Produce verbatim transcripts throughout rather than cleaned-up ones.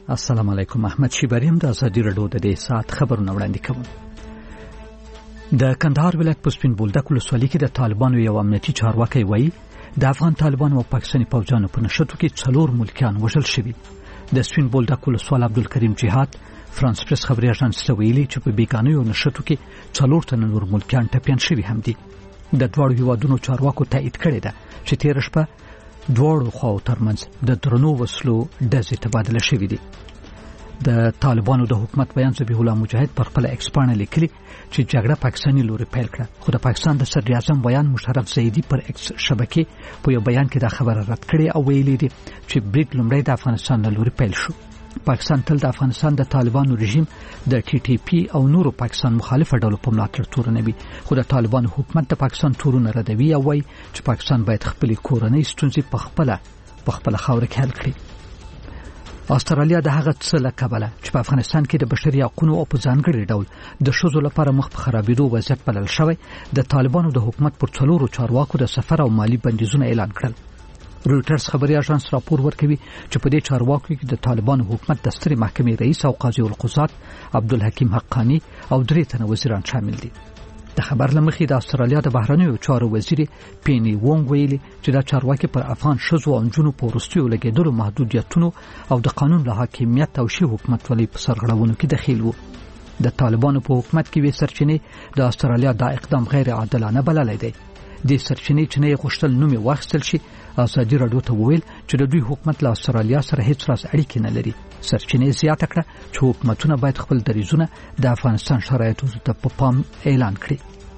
السلام علیکم. احمد شیبریم د ازادي رادیو د دې سات خبرونه وړاندې کوم. د کندهار ولایت په سپین بولدک ولسوالۍ کې د طالبانو یو امنیتي چارواکي وایي د افغان طالبانو او پاکستاني پوځیانو په نشټو کې څلور ملکیان وژل شوي. د سپین بولدک ولسوال عبدالکریم جهاد فرانس پریس خبري اژانس ته ویلي چې په بیګانیو نشټو کې څلور تنه نور ملکیان ټپیان شوي هم دي. د دواړو هیوادونو چارواکو تایید کړی ده چې تېره شپه دواړو خواو ترمنځ د درنو وسلو ډزې تبادله شوې دي. د طالبانو د حکومت بیان ذبیح الله مجاهد پر خپل ایکس پاڼه لیکلي چې جګړه پاکستاني لوري پیل کړه، خو د پاکستان د صدر اعظم بیان مشرف زیدي پر ایکس شبکې په یو بیان کې دا خبره رد کړې او ویلي دي چې برید لومړی د افغانستان له لوري پیل شو. پاکستان تل د افغانستان د طالبانو رژیم د ټي ټي پی او نورو پاکستان مخالفه ډلو په ملاتړ تورنوي، خو د طالبانو حکومت د پاکستان تورونه ردوي او وايي چې پاکستان باید خپل کورنۍ ستونزې په خپل په خپل خاور کې حل کړي. استرالیا د هغه څه له کبله چې په افغانستان کې د بشري حقوقو او په ځانګړي ډول د ښځو لپاره مخ په خرابېدو وضعیت بلل شوی، د طالبانو د حکومت پر څلورو چارواکو د سفر او مالی بندیزونه اعلان کړل. رویټرز خبري اژانس راپور ورکوي چې په دې چارواکو کې د طالبانو حکومت د سترې محکمې رئیس او قاضي القضات عبدالحکیم حقانی او درې تنه وزیران شامل دي. د خبر لمخې د استرالیا د بهرنیو چارو وزیر پینی وونګ ویلي چې دا چارواکي پر افغان ښځو او نجونو په وروستیو لګېدلو محدودیتونو او د قانون له حاکمیت او شی حکومتولۍ په سرغړونو کې دخیل وو. د طالبانو په حکومت کې وی سرچینې د استرالیا دا اقدام غیر عادلانه بللی دی. د سرچینې چې نه غوښتل نومي واخیستل شي. ازادي رادیو ته وویل چې د دوی حکومت له استرالیا سره هیڅ راز اړیکې نه لري. سرچینې زیاته کړه چې حکومتونه باید خپل دریځونه د افغانستان شرایطو ته په پام اعلان کړي.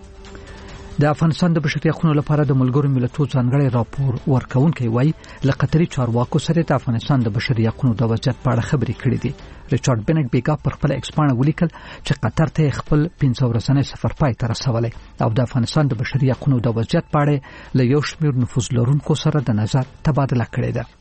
د افغانستان د بشري حقوقو لپاره د ملګرو ملتونو ځانګړی راپور ورکونکي وایي له قطري چارواکو سره د افغانستان د بشري حقوقو د وضعیت په اړه خبرې کړې دي. ریچارډ بنټ بیګا پر خپل ایکس پاڼه ولیکل چې قطر ته خپل پنځه ورځنی سفر پای ته رسولی او د افغانستان د بشري حقوقو د وضعیت په اړه له یو شمېر نفوذ لرونکو سره د نظر تبادله کړې ده.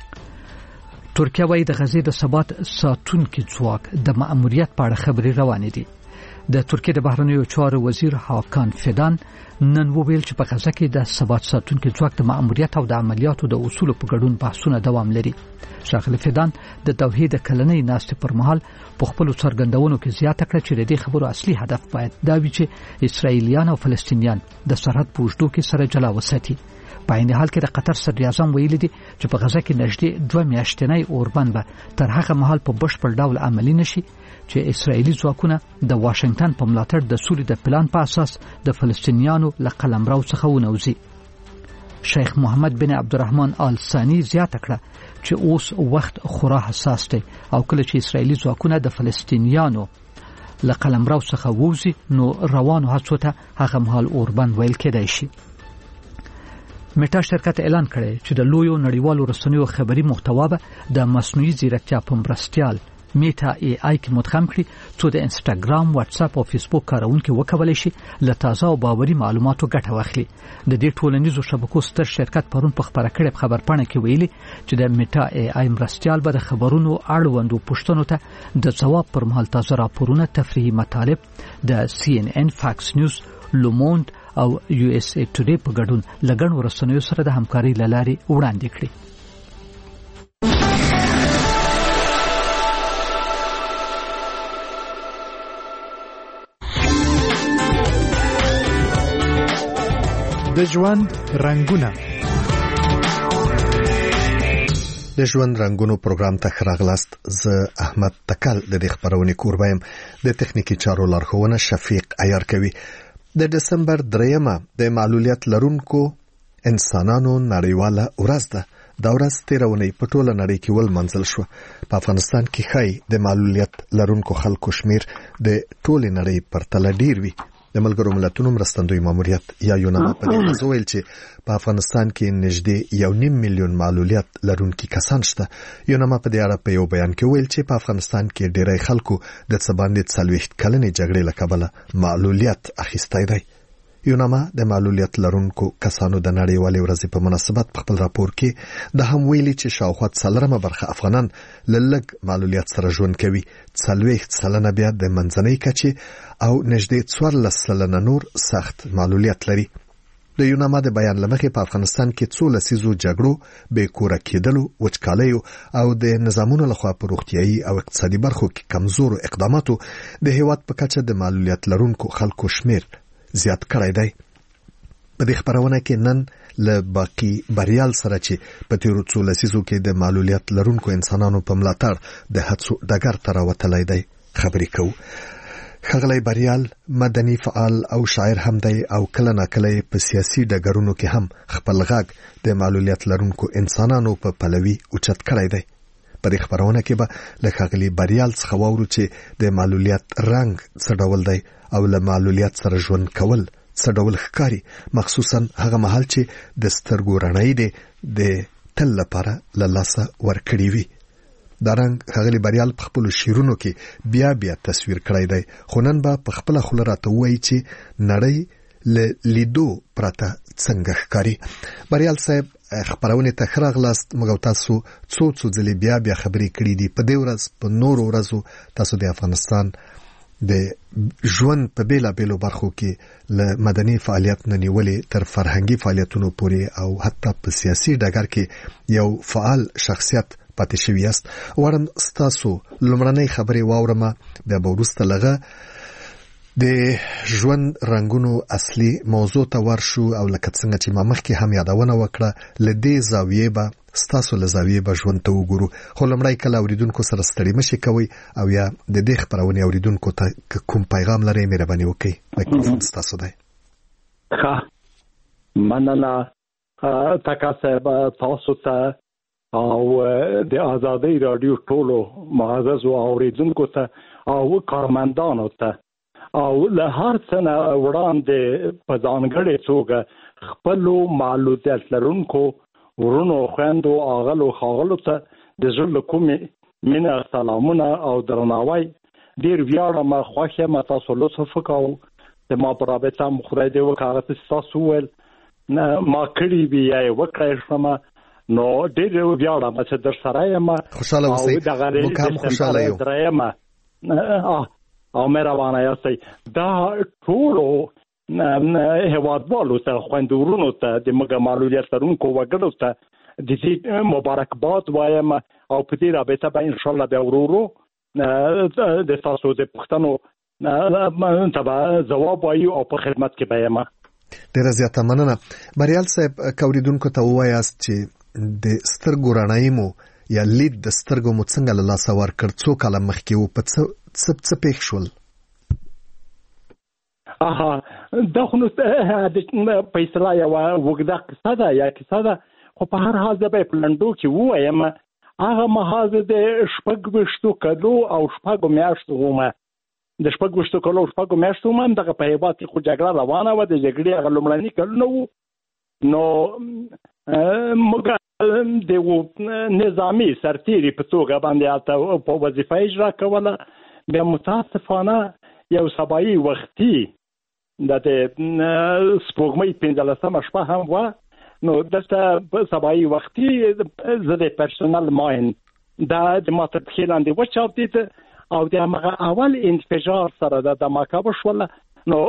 ترکیه وايي د غزې د ثبات ساتونکي ځواک د مأموریت په اړه خبرې روانې دي. د ترکیه د بهرنیو چارو وزیر هاکان فیدان نن وویل چې په غزه کې د ثبات ساتونکي ځواک د مأموریت او د عملیاتو د اصولو په ګډون بحثونه دوام لري. ښاغلی فیدان د دوحې د کلنۍ ناستې پر مهال په خپلو څرګندونو کې زیاته کړه چې د دې خبرو اصلي هدف باید دا وي چې اسرائیلیان او فلسطینیان د سرحد په اوږدو کې سره جلا وساتي. په عین حال کې د قطر صدر اعظم ویلي دي چې په غزه کې نږدې دوه میاشتنی اوربند به تر هغه مهال په بشپړ ډول عملي نشي چې اسرائیلي ځواکونه د واشنگټن په ملاتړ د سولې د پلان په اساس د فلسطینیانو له قلمرو څخه ونوځي. شیخ محمد بن عبدالرحمن آل ثانی زیاته کړه چې اوس وخت خورا حساس دی او کله چې اسرائیلي ځواکونه د فلسطینیانو له قلمرو څخه ووځي نو روانو هڅو ته هغه مهال اوربند ویل کېدای شي. میټا شرکت اعلان کړی چې د لویو نړیوالو رسنیو خبري محتوا به د مصنوعي ځیرکتیا په مرستیال میټا ای آی کې مدغم کړي څو د انستګرام، واتس اپ او فیسبوک کارونکو وکولای شي له تازه او باوري معلوماتو ګټه واخلي. د دې ټولنیزو شبکو ستر شرکت پرون په خبره کړې خبرپاڼه کې ویلي چې د میټا ای آی مرستیال به د خبرونو اړوندو پوښتنو ته د ځواب پر مهال تازه راپورونه، تفریحي مطالب د سی ان ان، فاکس نیوز، لوموند او یو اس ای ټوډے په ګډون لګن ورسنیو سره د همکاري لاري وړاندې کړي. د ژوند رنگونه د ژوند رنگونو پروګرام ته خراغلاست. زه احمد تکل د دې خبرونې کوربایم. د تخنیکی چارو لارښوونه شفیق عیار کوي. د دسمبر دریمه د معلولیت لرونکو انسانانو نړیواله ورځ ده. دا ورځ تیرونی په ټوله نړۍ کې ولمنځل شو. په افغانستان کې خای د معلولیت لرونکو خلکو شمیر د ټوله نړۍ پرتله ډیر وی. د ملګرو ملتونو مرستندوی ماموریت یا یوناما په دې ویل چې په افغانستان کې نږدې یو نیم میلیون معلولیت لرونکي کسان شته. یوناما په دې اړه په یو بیان کې ویل چې په افغانستان کې ډیری خلکو د څه باندې څلوېښت کلنې جګړې له کبله معلولیت اخیستی دی. یوناما د معلولیت لرونکو کسانو د نړیوالې ورځې په مناسبت په خپل راپور کې د هم ویلي چې شاوخوا څلورمه برخه افغانان له لږ معلولیت سره ژوند کوي، څلوېښت سلنه بیا د منځنۍ کچې او نږدې څوارلس سلنه نور سخت معلولیت لري. د یوناما د بیان لمخې په افغانستان کې څو لسیزو جګړو بې کوره کېدلو وچکالیو او د نظامونو لخوا په روغتیايي او اقتصادي برخو کې کمزورو اقداماتو د هیواد په کچه د معلولیت لرونکو خلکو شمیر زیات کړی دی. په دې خبرونه کې نن له باقی بریال سره چې په تیرو څو لسیزو کې د معلولیت لرونکو انسانانو په ملاتړ د هڅو ډګر ته راوتلی دی خبرې کوو. ښاغلی بریال مدني فعال او شاعر هم دی او کله ناکله په سیاسي ډګرونو کې هم خپل غږ د معلولیت لرونکو انسانانو په پلوي اوچت کړی دی. په دې خبرونه کې به له ښاغلي بریال څخه واورو چې د معلولیت رنګ څه ډول دی او له معلولیت سره ژوند کول څه ډول ښکاري، مخصوصا هغه مهال چې د سترګو رڼایي دی د تل لپاره له لاسه ورکړي وي. دا رنګ ښاغلي بریال په خپلو شعرونو کې بیا بیا تصویر کړی دی، خو نن به په خپله خوله راته ووایي چې نړۍ له لیدو پرته څنګه ښکاري. بریال صاحب خبرونې ته ښه راغلاست. موږ تاسو څو څو ځلې بیا بیا خبرې کړي دي. په دې ورځ په نورو ورځو تاسو د افغانستان د ژوند په بیلابیلو برخو کې له مدني فعالیت نه نیولې تر فرهنګي فعالیتونو پورې او حتی په سیاسي ډګر کې یو فعال شخصیت پاتې شوی یاست. غواړم ستاسو لومړنۍ خبرې واورم، بیا به وروسته لږه د ژوند رنګونو اصلي موضوع ته ورشو او لکه څنګه چې ما مخکې هم یادونه وکړه له دې زاویې به ستاسو له زاویې به ژوند ته وګورو. خو لومړی کله اوریدونکو سره ستړي مشي کوئ او یا د دې خبرونې اوریدونکو ته کوم پیغام لرئ مهرباني وکړئ. میکروفون ستاسو دی. ښه مننه تکا صاحب، تاسو ته او د آزادۍ رادیو ټولو معززو اوریدونکو ته او کارمندانو ته او له هر څه نه وړاندې په ځانګړې توګه خپلو معلولیت لرونکو ورونو خویندو اغلو ښاغلو ته د زړه له کومې مینه سلامونه او درناوی. ډېر ویاړم، خوښ یم تاسو لطف وکړو د ما په رابطه م خدای دې وکړه هغه څه چې تاسو وویل ما کړي وي یا یې وکړی شمه، نو ډېر ویاړم چې در سره یم. خوشحاله اوسئ، موږ هم خوشحاله یو. درېیم او مهربانه یاستئ. دا ټولو هېوادوالو ته، خویندو ورونو ته، د موږ معلولیت لرونکو وګړو ته د دې مبارکباد وایم او په دې رابطه به انشاءالله بیا ورو ورو د تاسو د پوښتنو ته به ځواب وایو او په خدمت کې به یم. ډېره زیاته مننه. بریال صاحب، که اوریدونکو ته ووایاست چې د سترګو رڼایي مو یا لید د سترګو مو څنګه له لاسه ورکړ، څو کاله مخکې و، په څه څه پېښ شول؟ اها دا خو نو په اصطلاح یوه اوږده قصه ده یا کیسه ده، خو په هر حال زه به یې په لنډو کې ووایم. هغه مهال د شپږ ویشتو کلو او شپږو میاشتو وم، د شپږ ویشتو کلو او شپږو میاشتو وم. دغه په هېواد کې خو جګړه روانه وه، د جګړې هغه لومړني کلونه وو. نو موږ د نظامي سرتیري په توګه باندې هلته په وظیفه اجرا کوله. بیا متاسفانه یو سبایي وختي د سپوږمۍ پنځلسمه شپه هم وه، نو دلته په سبایي وختي زه د پرسونل ماین دا د ماته پښې لاندې وچاودېده او د همغه اول انفجار سره د دماکه وشوله. نو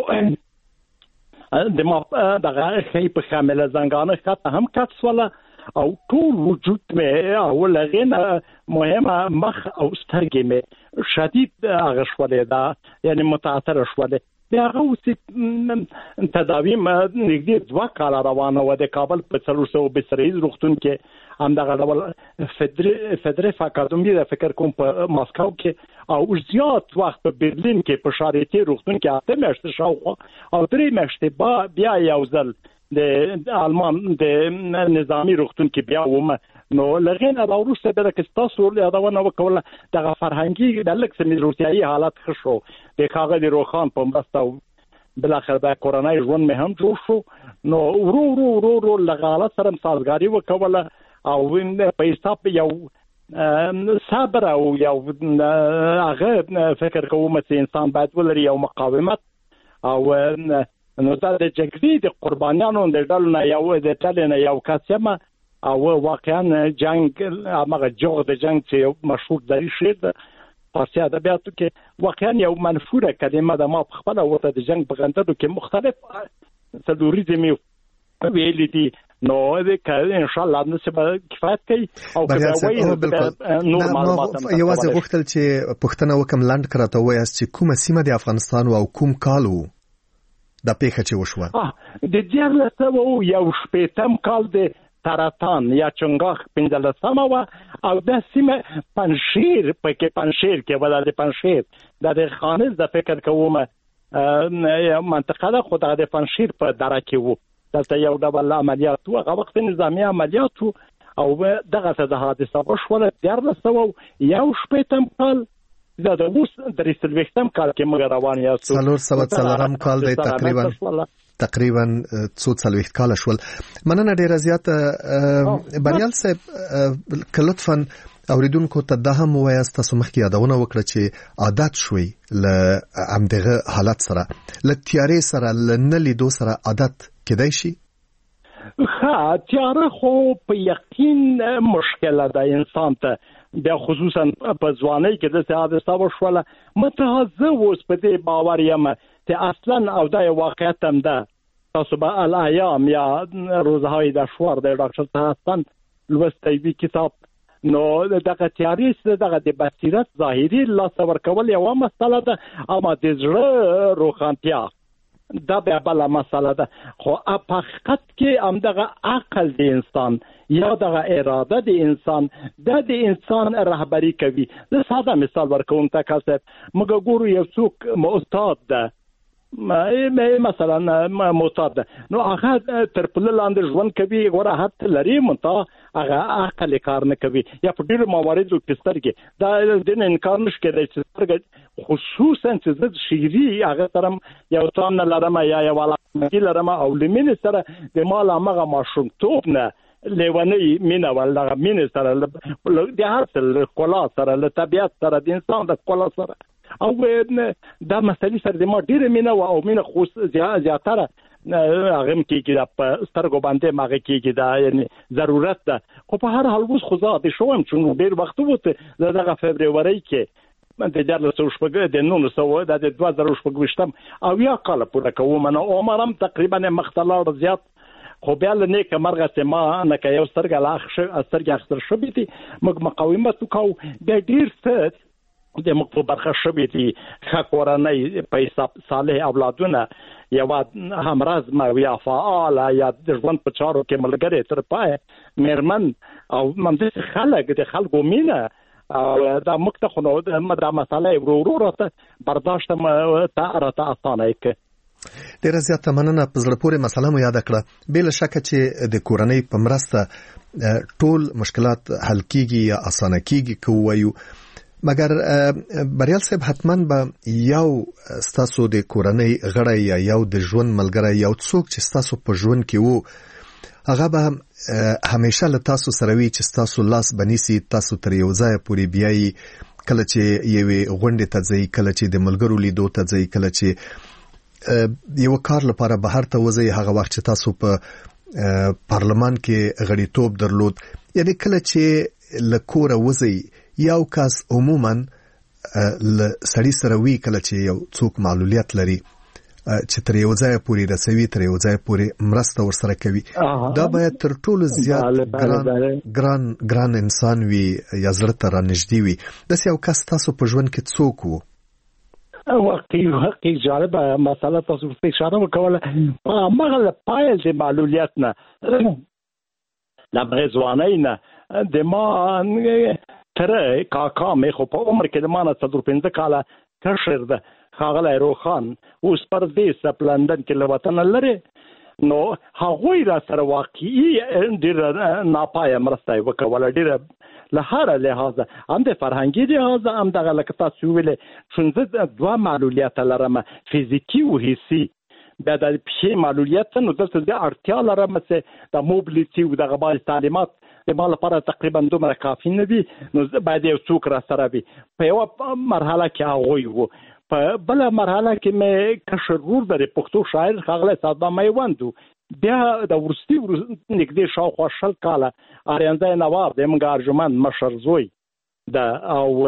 د ما دغه ښۍ په خامله زنګانه ښکته هم کت شوله او ټول وجود مې او له هغې نه مهمه مخ او سترګې مې شدید هغه شولې ده، یعنې متاثره شولې. د هغه اوسې تداوي نږدې دوه کاله روانه وه. د کابل په څلور سوه بستریز روغتون کې همدغه ډول فدرف اکاډمي د فکر کوم په ماسکو کې او زیات وخت په برلین کې په شارټي روغتون کې اته میاشتې شاوخوا او درې میاشتې بیا یو ځل د آلمان د نظامی روغتون کې بیا وم. نو لغې نه راوروسته بیا که ستاسو یادونه وکړله دغه فرهنګي د لږ څه روغتیایي حالت ښه شو، د ښاغلي روښان په مرسته او بالاخره د کورنۍ ژوند مې هم جوړ شو. نو ورو ورو ورو ورو له حالت سره سازګاري وکوله او په حساب یو صبر او یو هغه فکر کوم چې انسان باید ولري یو مقاومت او نو دا د جګړې د قربانیانو د ډلو نه یو د ډلې نه یو کس یم او واقعا جنگ هغه جوغ د جنگ چې یو مشهور دری شعر ده فارسي ادبیاتو کې واقعا یو منفوره کلمه ده. ما په خپله ورته د جنگ په غندلو کې مختلف څلوریزمي ویلي دي نو د ان شاء الله نو به کفایت کوي او کوي نور معلومات یوازې غوښتل چې پښتنه وکم لاند کراته وایي چې کومه سیمه د افغانستان او کوم کال وو د پیښه چې وشوه د دیارلس سوه یو شپېتم کال د تراتان یا چنګاخ پنځلسمه وه او د سیمه پنشیر پکې پنشیر کې ولا د پنشیر د خانز د فکر کومه منطقه ده خو د پنشیر په دره کې وو دلته یو ډول عملیات وو هغه وخت نظامی عملیات وو او دغه څه د حادثه وشوله دیارلس سوه یو شپېتم کال دا د اوس درې څلوېښتم کال کې موږ روان یاستو څلور سوه څلورم کال دی تقریبا تقریبا څو څلوېښت کاله شول. مننه ډیره زیاته بریال صاحب که لطفا اوریدونکو ته دا هم ووایاست تاسو مخکې یادونه وکړه چې عادت شوي له همدغه حالت سره له تیارې سره له نه لیدو سره عادت کېدای شي؟ ښه تیاره خو په یقین مشکله ده انسان ته بیا خصوصا په ځوانۍ کې داسې حادثه وشوله متحزه اوس په دې باور یم چې اصلا او دا یو واقعیت هم ده تاسو به الایام یا روزهای دشوار د ډاکټر طه لوستی وي کتاب نو دغه تیارې دغه د بصیرت ظاهري لاسته ورکول یوه مسله ده اما د زړه روښانتیا دا بیا بله مسله ده خو په حقیقت کې همدغه عقل د انسان یا دغه اراده د انسان دا د انسان رهبري کوي. زه ساده مثال ورکوم تکا صاحب موږ ګورو یو څوک معتاد ده مثلا معتاد ده نو هغه تر پله لاندې ژوند کوي ګوره حد لري منتها هغه عقل کار نه کوي یا په ډېرو مواردو کې سترګې دا د انکار نشي کېدای چې سترګې خصوصا چې زه شعري هغه سره یو تام نه لرم یا یو علاقه لرم او له مینې سره د مال همغه ماشومتوب نه لیونی مینه ول دغه مینې سره د هر څه له ښکلا سره له طبیعت سره د انسان د ښکلا سره او دا مسلې سره د ما ډېره مینه وه او مینه خو زیاتره هغه هم کېږي په سترګو باندې هم هغه کېږي دا یعنی ضرورت ده خو په هر حال اوس خو زه عادي شوم چې ډېر وخت وته زه دغه فبرورۍ کې د دیارلس سوه شپږ د نولس سوه د دوه زره شپږویشتم اویا کاله پوره کوم نو عمر هم تقریبا مخته لاړ زیات خو بیا له نیکه مرغه چې ما نه که یو سترګه لا سترګې اخیستل شوې دي موږ مقاومت وکړو بیا ډېر څه د موږ په برخه شوې دي ښه کورنۍ په حساب صالح اولادونه یوه همرزمه یا فعاله یا د ژوند په چارو کې ملګرې تر پایه مېرمن او همداسې خلک د خلکو مینه او دا موږ ته خو نو دا مسله ورو ورو راته برداشت راته اسانه یې کړه. ډیره زیاته مننه. په زړه پورې مسله مو یاده کړه. بې له شکه چې د کورنۍ په مرسته ټول مشکلات حل کیږي یا اسانه کیږي که ووایو مګر بریال صاحب حتما به یو ستاسو د کورنۍ غړی یا یو د ژوند ملګری یو څوک چې ستاسو په ژوند کې وو هغه به همیشه له تاسو سره وي چې ستاسو لاس بنیسي تاسو تر یو ځای پورې بیایي کله چې یوې غونډې ته ځئ کله چې د ملګرو لیدو ته ځئ کله چې یو کار لپاره بهر ته وځئ هغه وخت چې تاسو په پارلمان کې غړیتوب درلود یعنی کله چې له کوره وځئ یو کس عموما له سړي سره وی کله چې یو څوک معلولیت لري چې تر یو ځای پورې رسوي تر یو ځای پورې مرسته ورسره کوي دا باید تر ټولو زیات ګران ګران ګران انسان وي یا زړه ته رانږدې وي. داسې یو کس تاسو په ژوند کې څوک وو؟ واقعي واقعي جالبه مسله تاسو په اشاره وکوله هغه له پایل د معلولیت نه له ځوانۍ نه د ما تر کاکا مې خو په عمر کې د ما نه څلور پنځه کاله کشر ده ښاغلی روخان اوس پردیس په لندن کې له وطنه لرې نو هغوی را سره واقعي ډېره ناپایه مرسته یې وکوله ډېره له هره لحاظه هم د فرهنګي لحاظه هم دغه لکه تاسو ویلې چون زه دوه معلولیته لرم فزیکي او حسي بیا د پښې معلولیت نو دلته زه اړتیا لرم چې د موبلیتي او دغه باندې تعلیمات د ما لپاره تقریبا دومره کافي نه دي نو باید یو څوک را سره وي په یوه مرحله کې هغوی وو په بله مرحله کې مې کشر ورور د پښتو شاعر ښاغلی صدام میوند بیا د وروستي نږدې شاوخوا شل کاله آریانزی نواب د موږ ارجمند مشر زوی ده او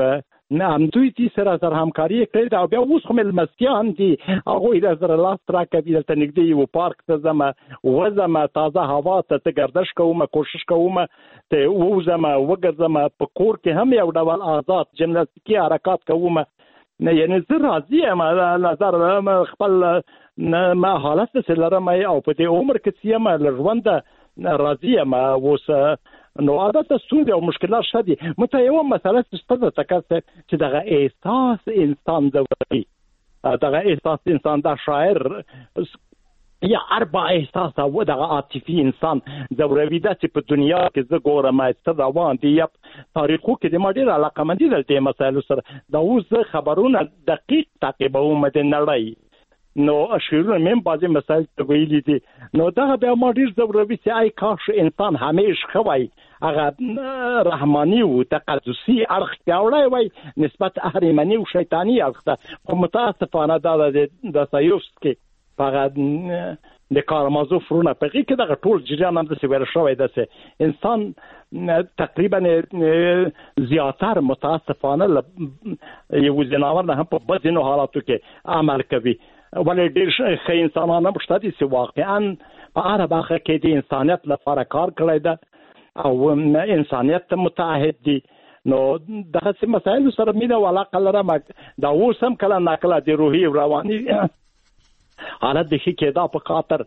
هم دوی دې سره سره همکاري کړې ده او بیا اوس خو مېلمستیان دي هغوی د سره لاس راکوي دلته نږدې یو پارک ته ځم وځم تازه هوا ته ته ګردش کوم کوشش کوم ته وځم وګرځم په کور کې هم یو ډول آزاد جمناستیکي حرکات کوم نه یعنی زه راضي یم نظر خپل ما حالت څه لرم او په دې عمر کې چې یم له ژونده راضي یم اوس نو عادت ستونزې او مشکلات شدي مته یو مسله ستاسو تکاسه چې دغه احساس انسان دوی دغه احساس انسان دا شاعر یا اربع احساس او دغه عاطفي انسان زوروي د په دنیا کې زه ګورم چې روان دي یا تاریخو کې د ماډر علاقه مندي دلته مسایلو سره دا اوس خبرونه دقیق تعقیبوم د نړۍ نو اشیرونه مم بعضی مسائل ته ویلي دي نو دا بیا ماډر زوروي چې آی کاش انسان همیش خوای هغه رحماني او تقدسي اړخ پیاوړی وای نسبت اهریمنی او شیطانی اړخ ته خو متاسفانه دا د سایوفسکي فقط د کارمازو فرونه په کې دغه ټول جریان هم د سویر شوی ده انسان تقریبا زیاتر متاسفانه یو ځناور نه په بدینو حالاتو کې عمل کوي ولې ډېر ښه انسانان هم شته چې واقعا په هره برخه کې د انسانیت لپاره کار کړی ده او انسانیت ته متعهد دي نو دغه مسایل سره مینه او علاقه لرم دا اوس هم کله ناکله د روحي او رواني حالت د ښه کېدا په خاطر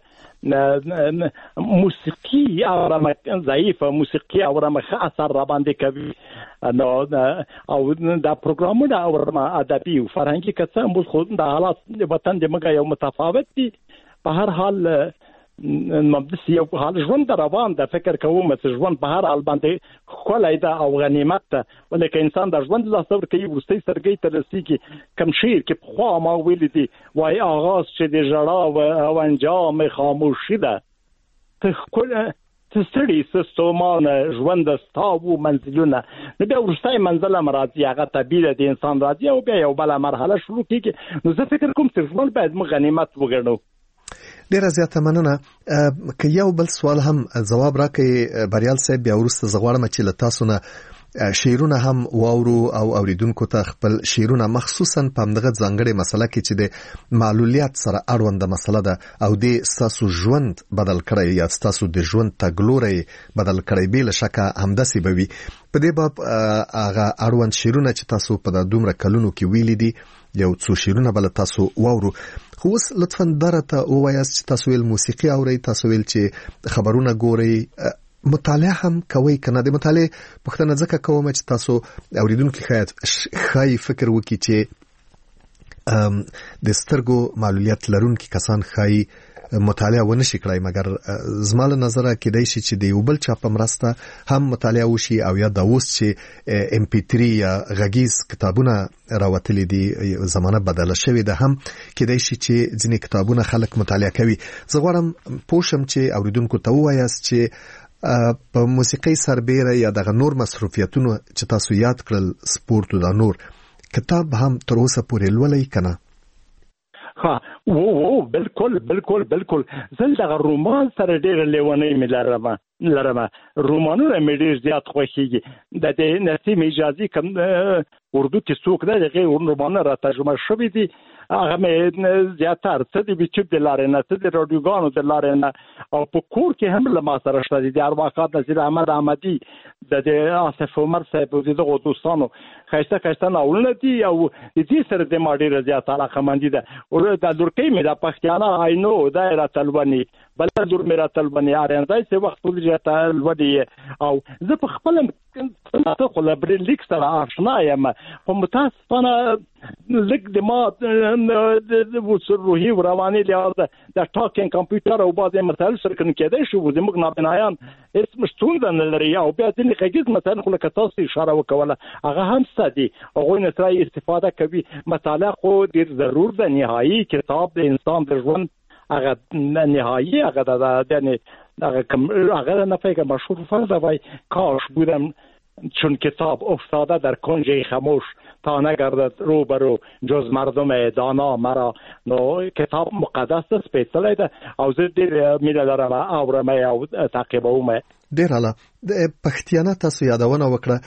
موسیقي او ضعیف موسیقي او ښه اثر را باندې کوي نو او دا پروګرامونه او ادبي او فرهنګي کڅه موږ خو د حالات د وطن د مګا یو متفاوت دي په هر حال مبدس یو حال ژوند روان د فکر کوم چې ژوند په هر حال باندې خولای ده او غنیمت ده ولکه انسان د ژوند له څور کوي ورستي سرګي ته رسیږي کم شیر کې خو ما ویل دي وای آغاز چې د جړا او انجام خاموشي ده ته خپل ته ستړي سستومان ژوند ستاو منزلونه نو بیا ورستي منزل مرادي هغه طبيعي د انسان راځي او بیا یو بل مرحله شروع کیږي نو زه فکر کوم چې ژوند باید موږ غنیمت وګڼو ډیره زیاته مننه که یو بل سوال هم جواب راکړي بریال صاحب بیا ورسته زغواړم چې له تاسو نه شعرونه هم واورو او اوریدونکو ته خپل شعرونه مخصوصا په همدغه ځانګړې مسله کې چې د معلولیت سره اړوند مسله ده او د تاسو ژوند بدل کړی یا تاسو د ژوند تګلوري بدل کړی به لشکه همداسي بوي په دې باب هغه اړوند شعرونه چې تاسو په دومره کلونو کې ویلي دي یو څو شعرونه بل تاسو واورو خو اوس لطفاً درته ووایاست چې تاسو ویل موسیقي اورئ تاسو ویل چې خبرونه ګورئ مطالعه هم کوي کنه د مطالعه پوښتنه ځکه کوم چې تاسو اوریدونکو خیات خای فکر وکړي چې د سترګو معلولیت لرونکي کسان خای مطالعه ونشي کړای مګر زماله نظر کې دی چې د یو بل چا په مرسته هم مطالعه وشي او یا د اوس چې ام پی تھری یا غږیز کتابونه راوتلي دي زمانه بدله شوې ده هم کې دی چې ځینې کتابونه خلک مطالعه کوي زه غواړم پوښم چې اوریدونکو ته ووایاست چې په موسیقي سربېره یا د نور مصروفیتونو چې تاسو یاد کړل سپورت او د نور کتاب هم تر اوسه پورې لولئ کنه ها وو وو بالکل بالکل بالکل زل دغه رومان سره ډېر لیونی مې لرم لرم رومانونه مې ډېر زیات خوښیږي د دې نسیم اجازي کوم اردو کې څوک نه دغه رومانونه را ترجمه شوی دي هغه مې زیاتره څه د یوټیوب د لارې نه څه د رادیوګانو د لارې نه او په کور کې هم له ما سره شته دي د ارواقات نصیر احمد احمدي د آصف عمر صاحب د دغه دوستانو خاصه خاصه ناولونه دي او د دې سره د ماډي رضایت علاقه مندي ده او د لورکې مې د پښتانه آینو دایره تلونی بل دور مې را تلونی اړندای څه وخت ټول جاته لودي او زه په خپل ته خو لبرین لیک سره آشنا یم په متاسفانه لګ د ما د وسر روحي رواني له د ټاکینګ کمپیوټر او بعضی مسایل سره کنه کېدای شو د موږ نابنایان اسم ستونزه نه لري او بیا د لږیز مثلا خو لکه تاسو اشاره وکوله هغه هم ستدي هغه نه ترای استفاده کوي مطالعه خو ډیر ضرور ده نهایی کتاب د انسان د ژوند هغه نهایی هغه د یعنی هغه کوم هغه نه فکر مشهور فرض وای کاش بودم چون کتاب افتاده در کنج خاموش تا نگردد روبرو جز مردم دانا مرا نو کتاب مقدس است پیچیده ده او زه دیر میله دارم اورم او تعقیبوم ډیر اعلی. د پښتیانه تاسو یادونه وکړه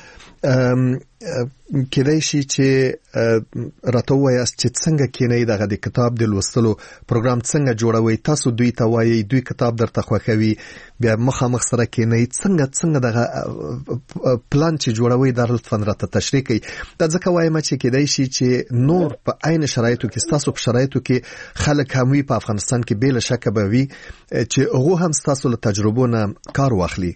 کېدای شي چې راته وایاست چې څنګه کینې دغه د کتاب د لوستلو پروګرام څنګه جوړوي، تاسو دوی ته وایي دوی کتاب درته خوښوي، بیا مخامخ سره کینې څنګه څنګه دغه پلان چې جوړوي در لطفاً راته تشریح کړئ. دا ځکه وایم چې کېدای شي چې نور په عین شرایطو کې تاسو په شرایطو کې خلک هم وي په افغانستان کې بل شک به وي چې هغه هم تاسو له تجربو نه کار واخلي.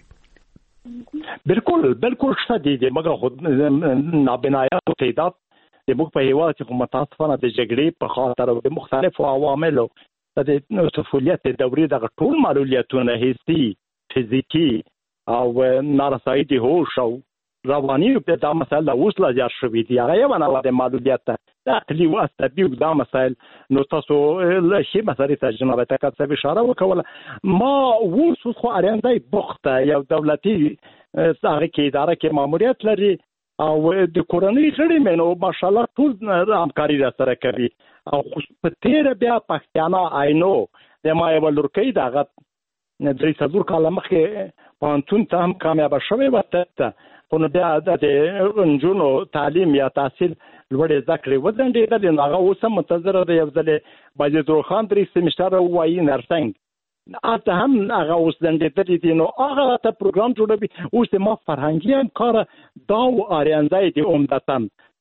بالکل بالکل شته دي مګر خود نابنایات تعداد د موږ په هیواد کې متاسفانه د جګړې په خاطر او د مختلفو عواملو د طفولیت دورې د ټول معلولیتونه حسي فزیکی او نارسایی د هوش او رواني په دا مسله اوس لا زیات شوې دي. هغه یو نه د معلولیت د عقلي واسطه دی دا مسایل نو تاسو له شي مساري ته جناب ته کاڅه اشاره وکوله. ما اوس خو اړیندای بوخته یو دولتي هغه کې اداره کې ماموریت لري او د کورنۍ غړي مې ماشاءالله ټول همکاري را سره کوي او په تیر بیا پښتانه آینو د ما یو لورکې دغه درې څلور کاله مخکې پانتون ته هم کامیاب شوی وته خو نو بیا د انجونو تعلیم یا تحصیل لوړې ذکر ودانډې د هغه اوس منتظر دی یو ځل باجدور خان درې سیمستر وایي نرسنګ اته هم هغه اوس دندې دي نو هغه ته پروګرام جوړوي. اوس ما فرهنګي هم کار دا و اریانځای دی عمدتاً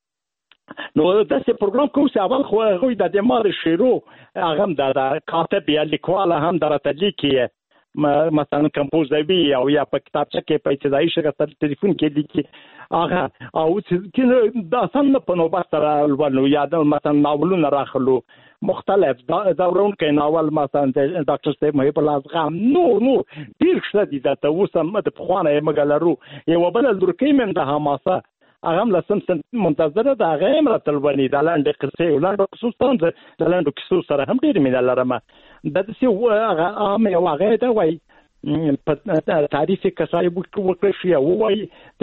نو داسې پروګرام کوم چې اول خو هغوی د دمار شیرو هغه هم د کاتب یا لیکوال هم درته لیکي مثلا کمپوزوي او یا په کتابچه کې په ابتدایي شکل ټلیفون کې لیکي هغه او چې دا سم په نوبت سره ولنو یا د مثلا ناولونه راخلو مختلف دورون کې ناول مثلا د ډاکټر صاحب محب الله ازغام نو نو ډیر ښه دي دا ته اوس هم د پخوانه مګلرو یو بل لورکې من د حماسه هغه لسم منتظر ده هغه هم راتلونی د لاندې قصې ولاندې خصوصا د لاندې قصو سره هم ډیر مینه لرم. د دې هغه عام یو هغه دا وای په تعریف کسای وکړ شي او وای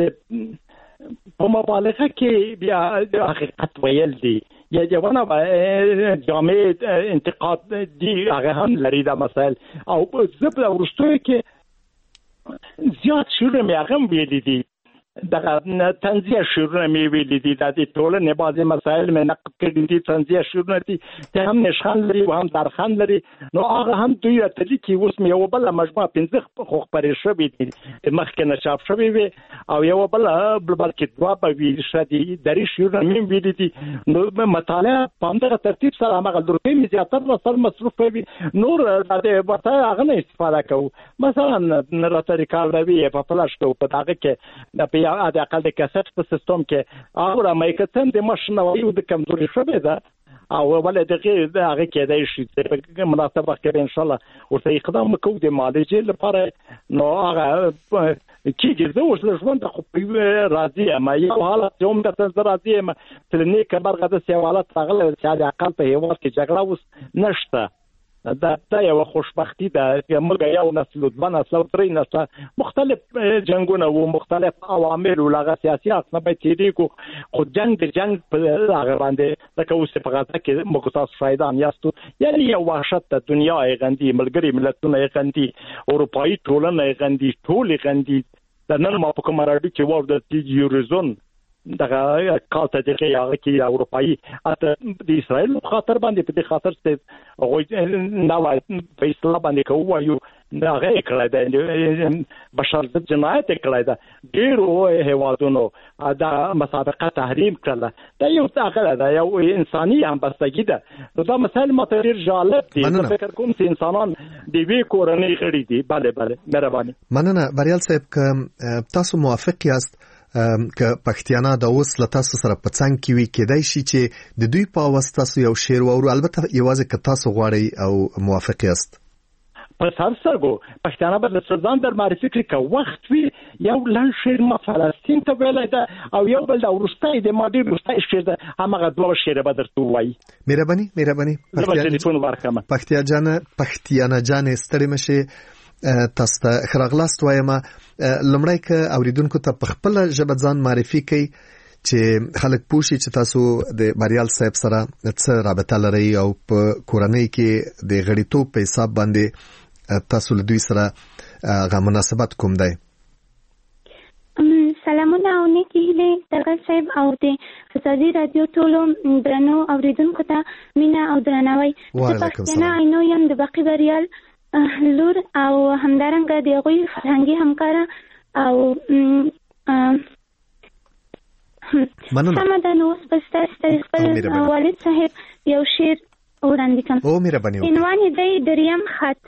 په مبالغه کې بیا د حقیقت ویل دي یا جوانه جامع انتقاد دي هغه هم لري دا مسائل او زب ورستوي کې زیات شوره مې هغه ویلي دي دغه تنزیه شورونه مې ویلي دي د ټولنې بعضې مسایل مې نقد کړي دي تنزیه شورونه دي چې هم نشخان لري او هم درخان لري نو هغه هم دوی راته لیکي اوس مې یوه بله مجموعه پنځه خو خپرې شوي دي مخکې نه چاپ شوي وي او یوه بله بلکې دوه به وي ښه دي درې شورونه مې ویلي دي نو مطالعه په همدغه ترتیب سره هماغه لورکۍ مې زیاتره سر مصروف وي نور د ورته هغه نه استفاده کوو مثلا راته ریکارډ راوي په فلاش کې په هغه کې یا د اقل د کیسټ په سیستم کې هغه مایکتن د ماشین او د کمزوري شوی ده او ولې دغه هغه کېدای شي په مناسبه کې ان شاء الله ورته اقدام وکړو د معالجې لپاره نو هغه کېږي زه اوس له ژوند خو راضي یم یو حالت یوم د تاسو راضي یم چې نه کبر غته سیوالات راغله چې د اقل په هیواد کې جګړه اوس نشته دا دا یو خوشبختی ده چې موږ یو نسل د نسل او درې نسل مختلف جنگونه او مختلف عوامل او لغه سیاسي اصله به تیری کو خو جنگ د جنگ په هغه باندې د کوڅه په غاټه کې موږ تاسو شاهدان یاستو یعنی یو وحشت د دنیا غندي ملګری ملتونه غندي اروپאי ټولنه غندي ټول غندي د نن ما په کومه راډیو کې وو د یوروزون دغه کاته دغه هغه کې اروپאי اته د اسرائیل په خاطر باندې په دې خاطر چې هغه نو په اسلام باندې کوو هغه کړی دی بشر ضد جنایت کړی دی ډیرو هیوادونو دا مسابقه تحریم کړله دا یو څه دا یو انساني همبستګي ده دا مسائل متغیر جالب دي فکر کوم چې انسانان د وی کورنۍ غړي دي bale bale مهرباني مننه بریال صاحب که تاسو موافق یاست که پښتیانا د اوس له تاسو سره په څنګ کې وي کېدای شي چې د دوی په واسطه تاسو یو شعر وورو البته یوازې که تاسو غواړئ او موافق یاست په سر سرګو پښتانه به د سردان در معرفي کړي که وخت وي یو لنډ شعر ما فلسطین ته ویلی ده او یو بل د وروستی د ما ډېر وروستی شعر ده هماغه دوه شعره به درته ووایي مهرباني مهرباني ټلیفون ورکړم پښتیا جانه پښتیانا جانې ستړې مشې تاسو ته خراغلاست وایم لمړی که اوریدونکو ته په خپل ژبه ځان معرفي کړئ چې خلک پوښي چې تاسو د بریال صاحب سره څه رابطه لرئ او په کورنۍ کې د غړیتوب په حساب باندې تاسو له دوی سره غو مناسبت کوم دی سلامونه او نیکې هیلې تکل صاحب او د ازادي رادیو ټولو درنو اوریدونکو ته مینه او درناوی. زه پښتنه عینو یم د باقي بریال لور او همدارنګه د هغوی فرهنګي همکاره او سمه ده. نو اوس به ستاسو ته خپل والد صاحب یو شعر وړاندې کړم. عنوان یې دی دریم خط.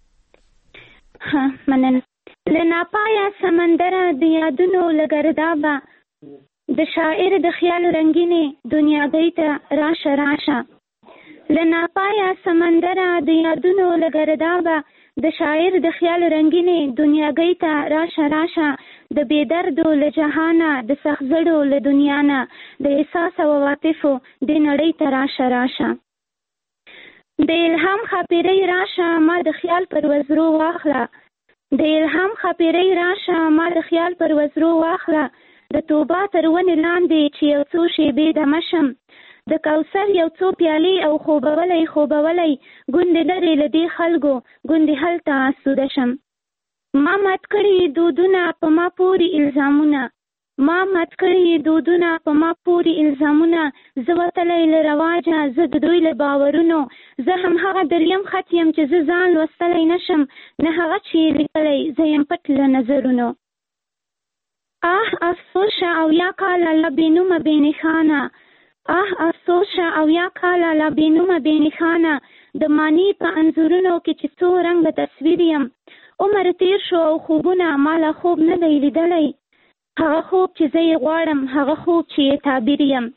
مننه. له ناپایه سمندره د یادونو له ګردابه د شاعر د خیال رنګینې دنیاګۍ ته راشه راشه. له ناپایه سمندره د یادونو له ګردابه د شاعر د خیال رنګینې دنیاګۍ ته راشه راشه. د بې دردو له جهانه د سخزړو له دنیا نه د احساس او عواطفو د نړۍ ته راشه راشه. د الهام خاپیرۍ راشه ما د خیال پر وزرو واخله. د الهام خاپیرۍ راشه ما د خیال پر وزرو واخله. د توبه تر ونې لاندې چې یو څو شېبې دمه شم. د کوثر یو څو پیالې او خوبولی خوبولی ګوندې لرې له دې خلکو ګوندې هلته آسوده شم. ما مات کړي دودونه په ما پورې الزامونه. ما مات کړي دودونه په ما پورې الزامونه. زه وتلی له رواجه زه د دوی له باورونو. زه هم هغه دریم خط یم چې زه ځان لوستلی نشم نه هغه چې یې لیکلی زه یم پټ له نظرونو. آه افسوسه او یا کاله له بېنومه بېنښانه. آه افسوسه او یا کاله لا بینومه بینخانه. د معنی په انځورونو کې چې څو رنګه تصویر یم. عمر تیر شو او خوبونه مالا خوب نه دی لیدلی. هغه خوب چې زه یې غواړم هغه خوب چې یې تعبیر یم.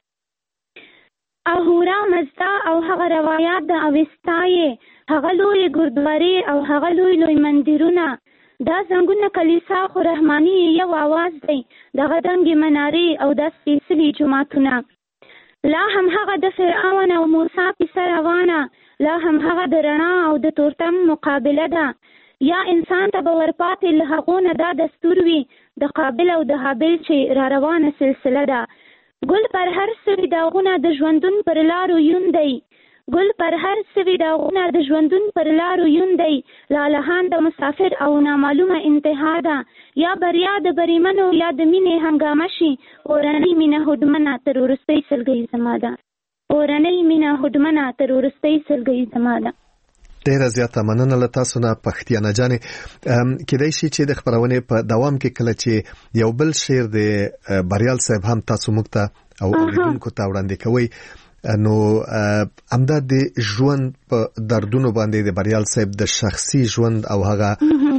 اهورا مزدا او هغه روایات د اوستایې هغه لوی ګردوارې او هغه لوی لوی مندرونه. دا زنګونه کلیسا خو رحماني یو آواز دی. دغه دنګې منارې او دا سپېڅلي جوماتونه. لا هم هغه د فرعون او موسی کیسه روانه. لا هم هغه د رڼا او د تورتم مقابله ده. یا انسان ته به ورپاتې له هغو نه دا دستور وي د قابل او د حابل چې را روانه سلسله ده. ګل پر هر سوي داغونه د ژوندون پر لارو یون دی. ګل پر هر سوي داغونه د ژوندون پر لارو یون دی. لالهان د مسافر او نامعلومه انتها ده. یا بریا د بریمنو یا د مینې هنګامه شي. اورنۍ مینه هډمنه تر وروستۍ سلګۍ زما ده. اورنۍ مینه هډمنه تر وروستۍ سلګۍ زما ده. ډیره زیاته مننه له تاسو نه پښتیانه جانې. کېدای شي چې د خبرونې په دوام کې کله چې یو بل شعر د بریال صاحب هم تاسو موږ ته او اوریدونکو ته وړاندې کوئ نو همدا د ژوند په دردونو باندې د بریال صاحب د شخصي ژوند او هغه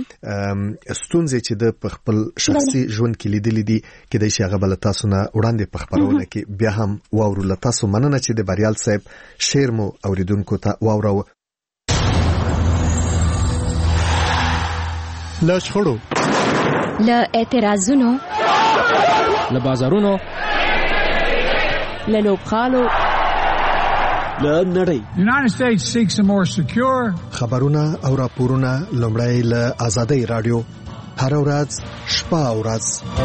ستونزې چې د خپل شخصي ژوند کې لیدلې دي کېدای شي هغه بل تاسو نه وړاندې په خبرونه کې بیا هم واورو. له تاسو مننه چې د بریال صاحب شعر مو اوریدونکو ته واورو. له شخړو له اعتراضونو له بازارونو له لوبخانو له نړۍ. The United States seeks a more secure. خبرونه او راپورونه لومړی له آزادۍ رادیو هر ورځ شپه او ورځ.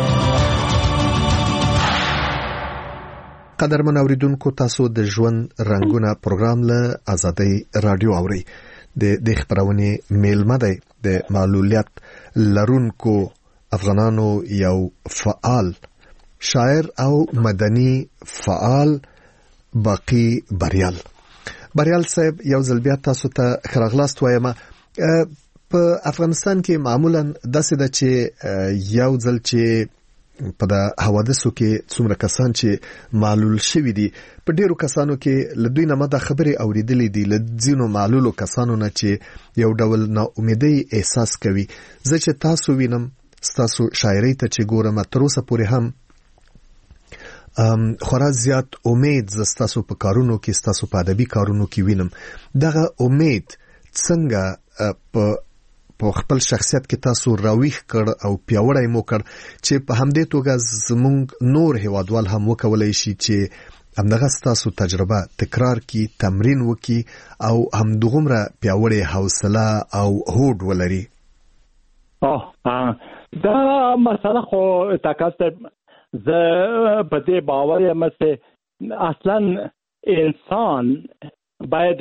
قدرمن اوریدونکو تاسو د ژوند رنگونه پروګرام له آزادۍ رادیو اورئ. د دې خبرونه میلمه دی د معلولیت لرونکو افغانانو یو فعال شاعر او مدني فعال باقی بریال. بریال صاحب یو ځل بیا تاسو ته خراغلاست وایم. په افغانستان کې معمولا داسې ده چې یو ځل چې په د حوادثو کې څومره کسان چې معلول شوي دي په ډیرو کسانو کې له دوی نه مده خبرې اوریدلې دي له ځینو معلولو کسانو نه چې یو ډول نا امیدي احساس کوي. زه چې تاسو وینم ستاسو شاعرۍ ته چې ګورم تر اوسه پورې هم خورا زیات امید زستاسو په کارونو کې ستاسو په ادبي کارونو کې وینم. دغه امید څنګه په په خپل شخصیت کې تاسو راویښ کړ او پیاوړی مو کړ چې په همدې توګه زموږ نور هیوادوال هم وکولای شي چې همدغه ستاسو تجربه تکرار کی تمرین وکي او هم دغمره پیاوړی حوصله او هوډ ولري. اوه دا مسله خو تکاته زه په دې باور یم چې اصلا انسان باید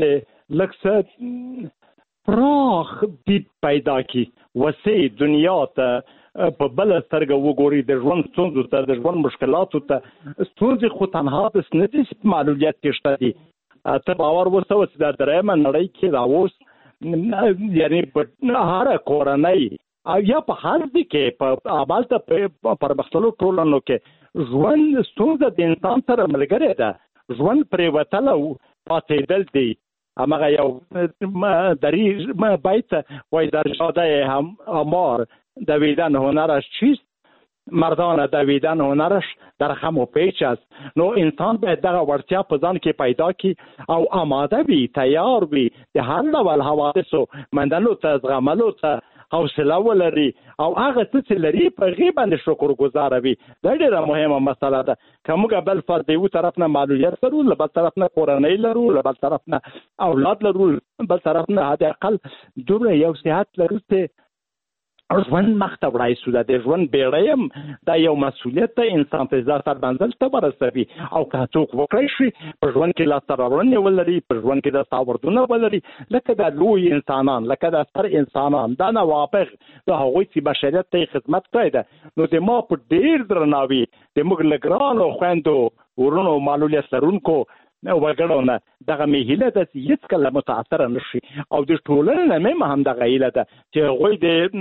لکه پراخ دید پیدا کی وسیع دنیا ته په بل سترګه وګوري د ژوند ستونزو ته د ژوند مشکلاتو ته ستونزې خو تنها د سنتي معلولیت کې شته دي ته باور وسو چې د درېمه نړۍ کې راوس یعنی په هر کورنۍ او یا په هر ځای کې په عملته پر مختلفو ټولنو کې ژوند ستونزه د انسان سره ملګری ده ژوند پرې وتل او پاتېدل دي همغه یو دری بیت وای در جاده هم امار دویدن هنرش چیست مردان دویدن هنرش در خم و پیچ است نو انسان باید دغه ورتیا په ځان کې پیدا کړي او آماده وي تیار وي د هر ډول حوادثو مندلو ته زغملو ته حوصله ولري او هغه څه چې لري په هغې باندې شکر ګزاره وي دا ډېره مهمه مسله ده که موږ بل فرد د یو طرف نه معلولیت لرو له بل طرف نه کورنۍ لرو له بل طرف نه اولاد لرو بل طرف نه حد اقل دومره یو صحت لرو چې ژوند مخته وړای سو د ژوند بیړیم دا یو مسؤلیت ته انسان ته ځان منزل ته ورسوي او که څوک وکړي شي په ژوند کې لاسته راوړنې ولري په ژوند کې د ساوردونه ولري لکه د لوی انسانان لکه د ستر انسانان دا نوابغ د هغوی چې بشریت ته خدمت کړی ده نو د ما په ډېر درناوي د موږ له ګرانو خویندو ورونو معلولیت لرونکو وګړو نه دغه مې هیله ده چې هېڅکله متاثره نه شي او د ټولنې نه مې هم دغه هیله ده چې هغوی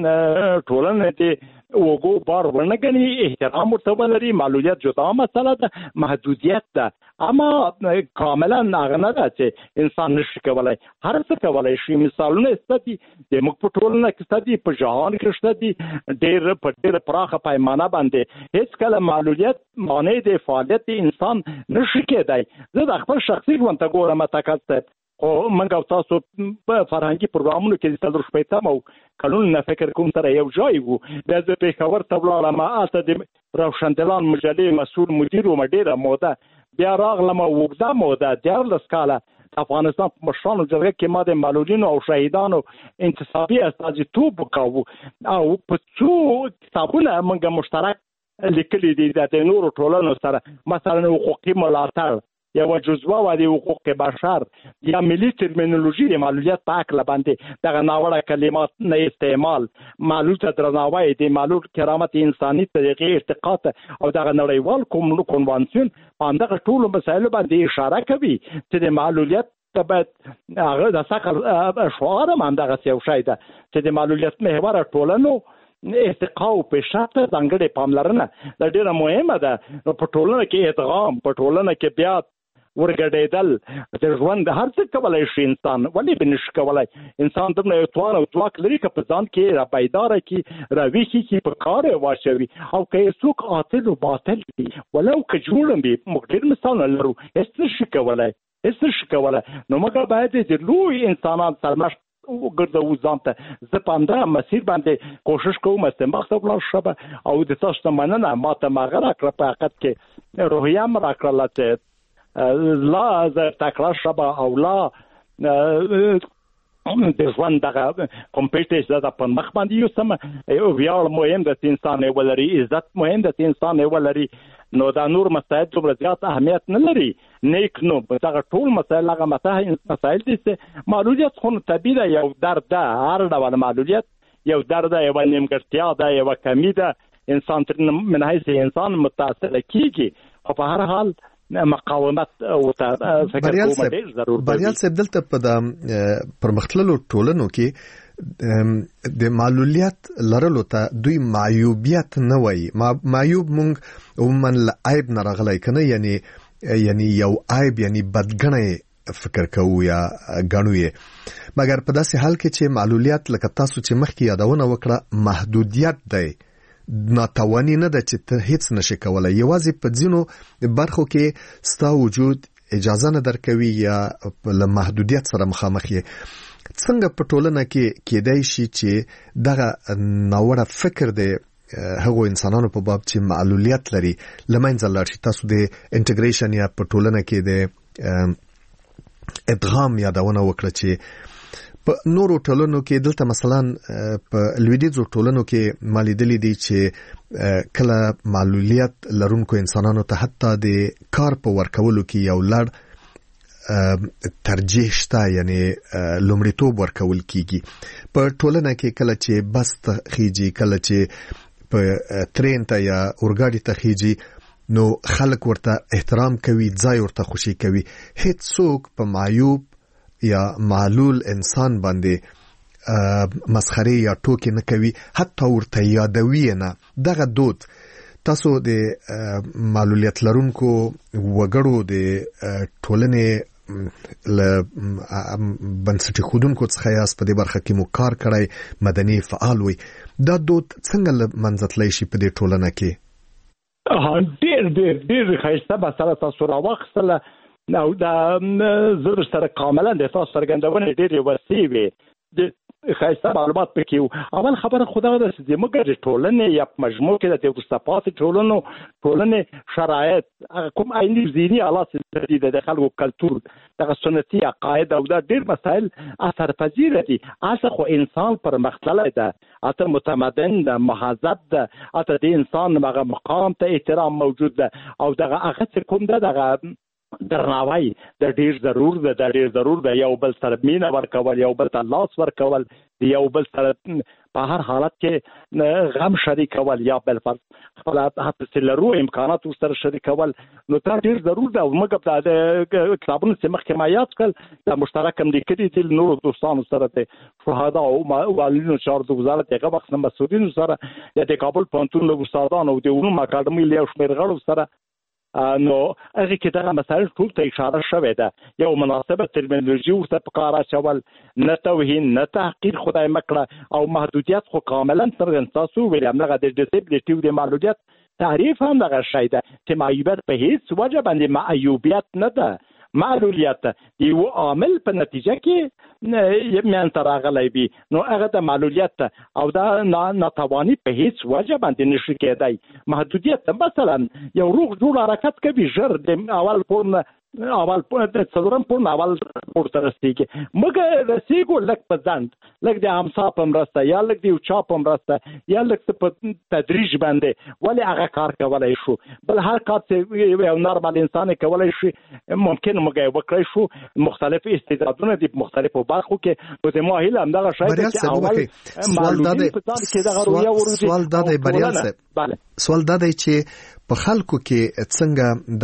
د ټولنې د اوږو بار ونه ګڼي احترام ورته ولري معلولیت جدا مسله ده محدودیت ده اما کاملا هغه نه ده چې انسان نشي کولی هر څه کولی شي مثالونه شته دي د موږ په ټولنه کې شته دي په جهان کې شته دي ډېر په ډېره پراخه پیمانه باندې هېڅکله معلولیت مانع د فعالیت انسان نشي کېدی زه د خپل شخصي ژوند ته ګورم تکل صاحب خو موږ او تاسو په فرهنګي پروګرامونو کې د څلور شپېتم او کلونو نه فکر کوم سره یو ځای وو بیا زه پېښور ته ولاړم هلته د روشندلان مجلې مسؤل مدیر وم ډېره موده بیا راغلم اوږده موده دیارلس کاله افغانستان په مشرانو جرګه کې ما د معلولینو او شهیدانو انتصابي استازیتوب وکاوه او په څو کتابونه موږ مشترک لیکلي دي د نورو ټولنو سره مثلا حقوقي ملاتړ یو جزوه و د حقوق بشر یا ملي ترمینولوژي د معلولیت په هکله باندې دغه ناوړه کلمات نه استعمال معلول ته درناوی د معلول کرامت انساني طریقې ارتقا ته او دغه نړیوال کوم کنوانسیون په همدغه ټولو مسایلو باندې اشاره کوي چې د معلولیت ته باید هغه د ثقل شعار هم همدغسې یو شی ده چې د معلولیت محوره ټولنو ارتقا او پیشرفت ځانګړې پاملرنه دا ډېره مهمه ده په ټولنه کې ادغام په ټولنه کې بیا ورګډېدل د ژوند هر څه کولی شي انسان ولې به نشي کولی انسان دومره یو توان او ځواک لري که په ځان کې را بیداره کړي را ویښې کړي په کار یې واچوي او که یې څوک عاطل و باطل کړي ولو که جوړ وي موږ ډېر مثالونه لرو هېڅ نشي کولی هېڅ نشي کولی نو موږ باید د لوی انسانان سرمشق وګرځوو ځان ته زه په همدغه مسیر باندې کوشش کوم استماخ ته ولاړ شم او د تاسو ته مننه ما ته هغه راکړه په حقیقت کې روحیه هم راکړله چې لا زه تکړه شبه او لا د ژوند دغه کمپیټیش زه په مخ باندې یوسم ویاړ مهم ده چې انسان یې ولري عزت مهم ده چې انسان یې ولري نو دا نور مسایل دومره زیات اهمیت نه لري نیک نو دغه ټول مسایل هغه مسایل دي چې معلولیت خو طبیعي ده یو درد ده هر ډول معلولیت یو درد ده یوه نیمګړتیا ده یوه کمي ده انسان تر من حیث انسان متاثره کیږي خو په هر حال مقاومت او فکر کوم ډېر ضرور دی بریال صاحب دلته په د پرمختللو ټولنو کې د معلولیت لرلو ته دوی معیوبیت نه وایي معیوب مونږ عموما له عیب نه راغلی که نه یعنی یعنی یو عیب یعنی بدګڼی فکر کوو یا ګڼو یې مګر په داسې حال کې چې معلولیت لکه تاسو چې مخکې یادونه وکړه محدودیت دی ناتوانی نه ده چې ته هیڅ نشي کولای یوازې په ځینو برخو کې ستا وجود اجازه نه درکوي یا له محدودیت سره مخامخ یې څنګه په ټولنه کې کېدای شي چې دغه ناوړه فکر دی هغو انسانانو په باب چې معلولیت لري له منځه لاړ شي تاسو د انټیګریشن یا په ټولنه کې د ادغام یادونه وکړه چې په نورو ټولنو کې دلته مثلا په لویدیځو ټولنو کې مالیدلې دي چې کله معلولیت لرونکو انسانانو ته حتی د کار په ورکولو کې یو لړ ترجیح شته یعنی لومړیتوب ورکول کیږي په ټولنه کې کله چې بس ته خيږي کله چې په ترین ته یا اورګاډي ته خيږي نو خلک ورته احترام کوي، ځای ورته خوشي کوي. هیڅ څوک په معیوب یا معلول انسان باندې مسخره یا ټوکې نه کوي، حتی ورته یادوي نه. دغه دود تاسو د معلولیت لرونکو وګړو د ټولنې له بنسټي خودونکو څخه یاست، په دې برخه کې مو کار کړی، مدني فعال وي. دا دود څنګه له منځه تللی شي په دې ټولنه کې؟ ډېر ډېر ډېر ښایسته مسله تاسو راواخیستله او دا زه سره کاملا د تاسو څرګندونې ډېرې وسیع وې، د ښایسته معلومات پکې وو. اول خبره خو دغه ده چې زموږ د ټولنې یا په مجموع کې د وروسته پاتې ټولنو ټولنې شرایط کوم عیني ذهني حالات دي، د خلکو کلتور، دغه سنتي عقاید او دا ډېر مسایل اثرپذیره دي. هلته خو انسان پرمختللی ده، هلته متمدن ده، مهذب ده، هلته د انسان هغه مقام ته احترام موجود ده او دغه هغه چې کوم ده دغه درناوی د ډیر ضرور ده د ډیر ضرور ده یو بل سره مینه ورکول، یو بل ته لاس ورکول، یو بل سره په هر حالت کې غم شریکول یا بل فرض خپل هڅه لرو امکانات سره شریکول. نو دا ډیر ضرور ده. موږ په د کتابونو چې مخکې ما یاد کړل د مشترک امریکایي د نورو دوستانو سره د شهدا او والینو چارو د وزارت هغه وخت مسؤلینو سره د کابل پوهنتون له استادانو او د علوم اکاډمي له شمېر غړو سره نو هغه کې دغه مسایل ټول ته اشاره شوې ده. یو مناسبه ترمینولوژي ورته په کار اچول، نه توهین نه تحقیر خدای مکړه او محدودیت خو کاملا څرګند تاسو ویل همدغه د ډیسبلیټي د معلولیت تعریف هم دغه شی ده چې معیوبیت په هیڅ وجه باندې معیوبیت نه ده، معلولیت یو عامل په نتیجه کې یمن تراغلی وي. نو هغه د معلولیت او دا ناتوانی په هیڅ وجه باندې نشي کېدای. محدودیت مثلا یو روغ جوړ حرکت کوي ژر د اول پورن اول د څلورم پورن اول پورته رسیږي، موږ رسیږو لږ په ځند، لږ د امسا په مرسته یا لږ د یو چا په مرسته یا لږ په تدریج باندې ولې هغه کار کولی شو. بل هر کار چې یو نارمل انسان کولی شي ممکن موږ یې وکړی شو. مختلف استعدادونه دي په مختلفو برخو کې. نو د ما هیله همدغه شی ده چې اول معلومین په ځان کې دغه رویه ورځي. سوال دا دی بریال صاحب، سوال دا دی چې په خلکو کې څنګه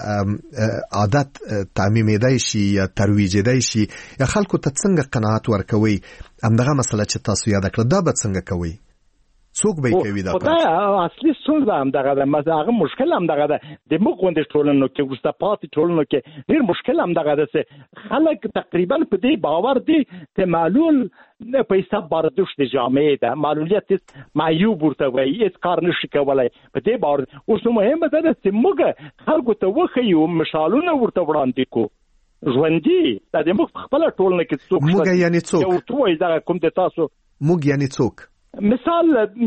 دغه عادت تعمیمیدای شي یا ترویجیدای شي یا خلکو ته څنګه قناعت ورکوي، همدغه مسله چې تاسو یاد کړه دا به څنګه کوي؟ څوک به کوي دا؟ دا اصلي ستونزه همدغه ده، هغه مشکل همدغه ده. د موږ غوندې ټولنو کې وروسته پاتې ټولنو کې ډېر مشکل همدغه ده چې خلک تقریبا په دې باور دي چې معلول په حساب باردوش د جامعې ده، معلولیت معیوب ورته وایي، هېڅ کار نشي کولی په دې باور. اوس نو مهمه ده چې موږ خلکو ته وښیو، مثالونه ورته وړاندې کړو ژوندي. دا د موږ خپله ټولنه کې څوک موږ یعنې څوک یو ورته وایي دغه کوم د تاسو موږ یعنې څوک مثال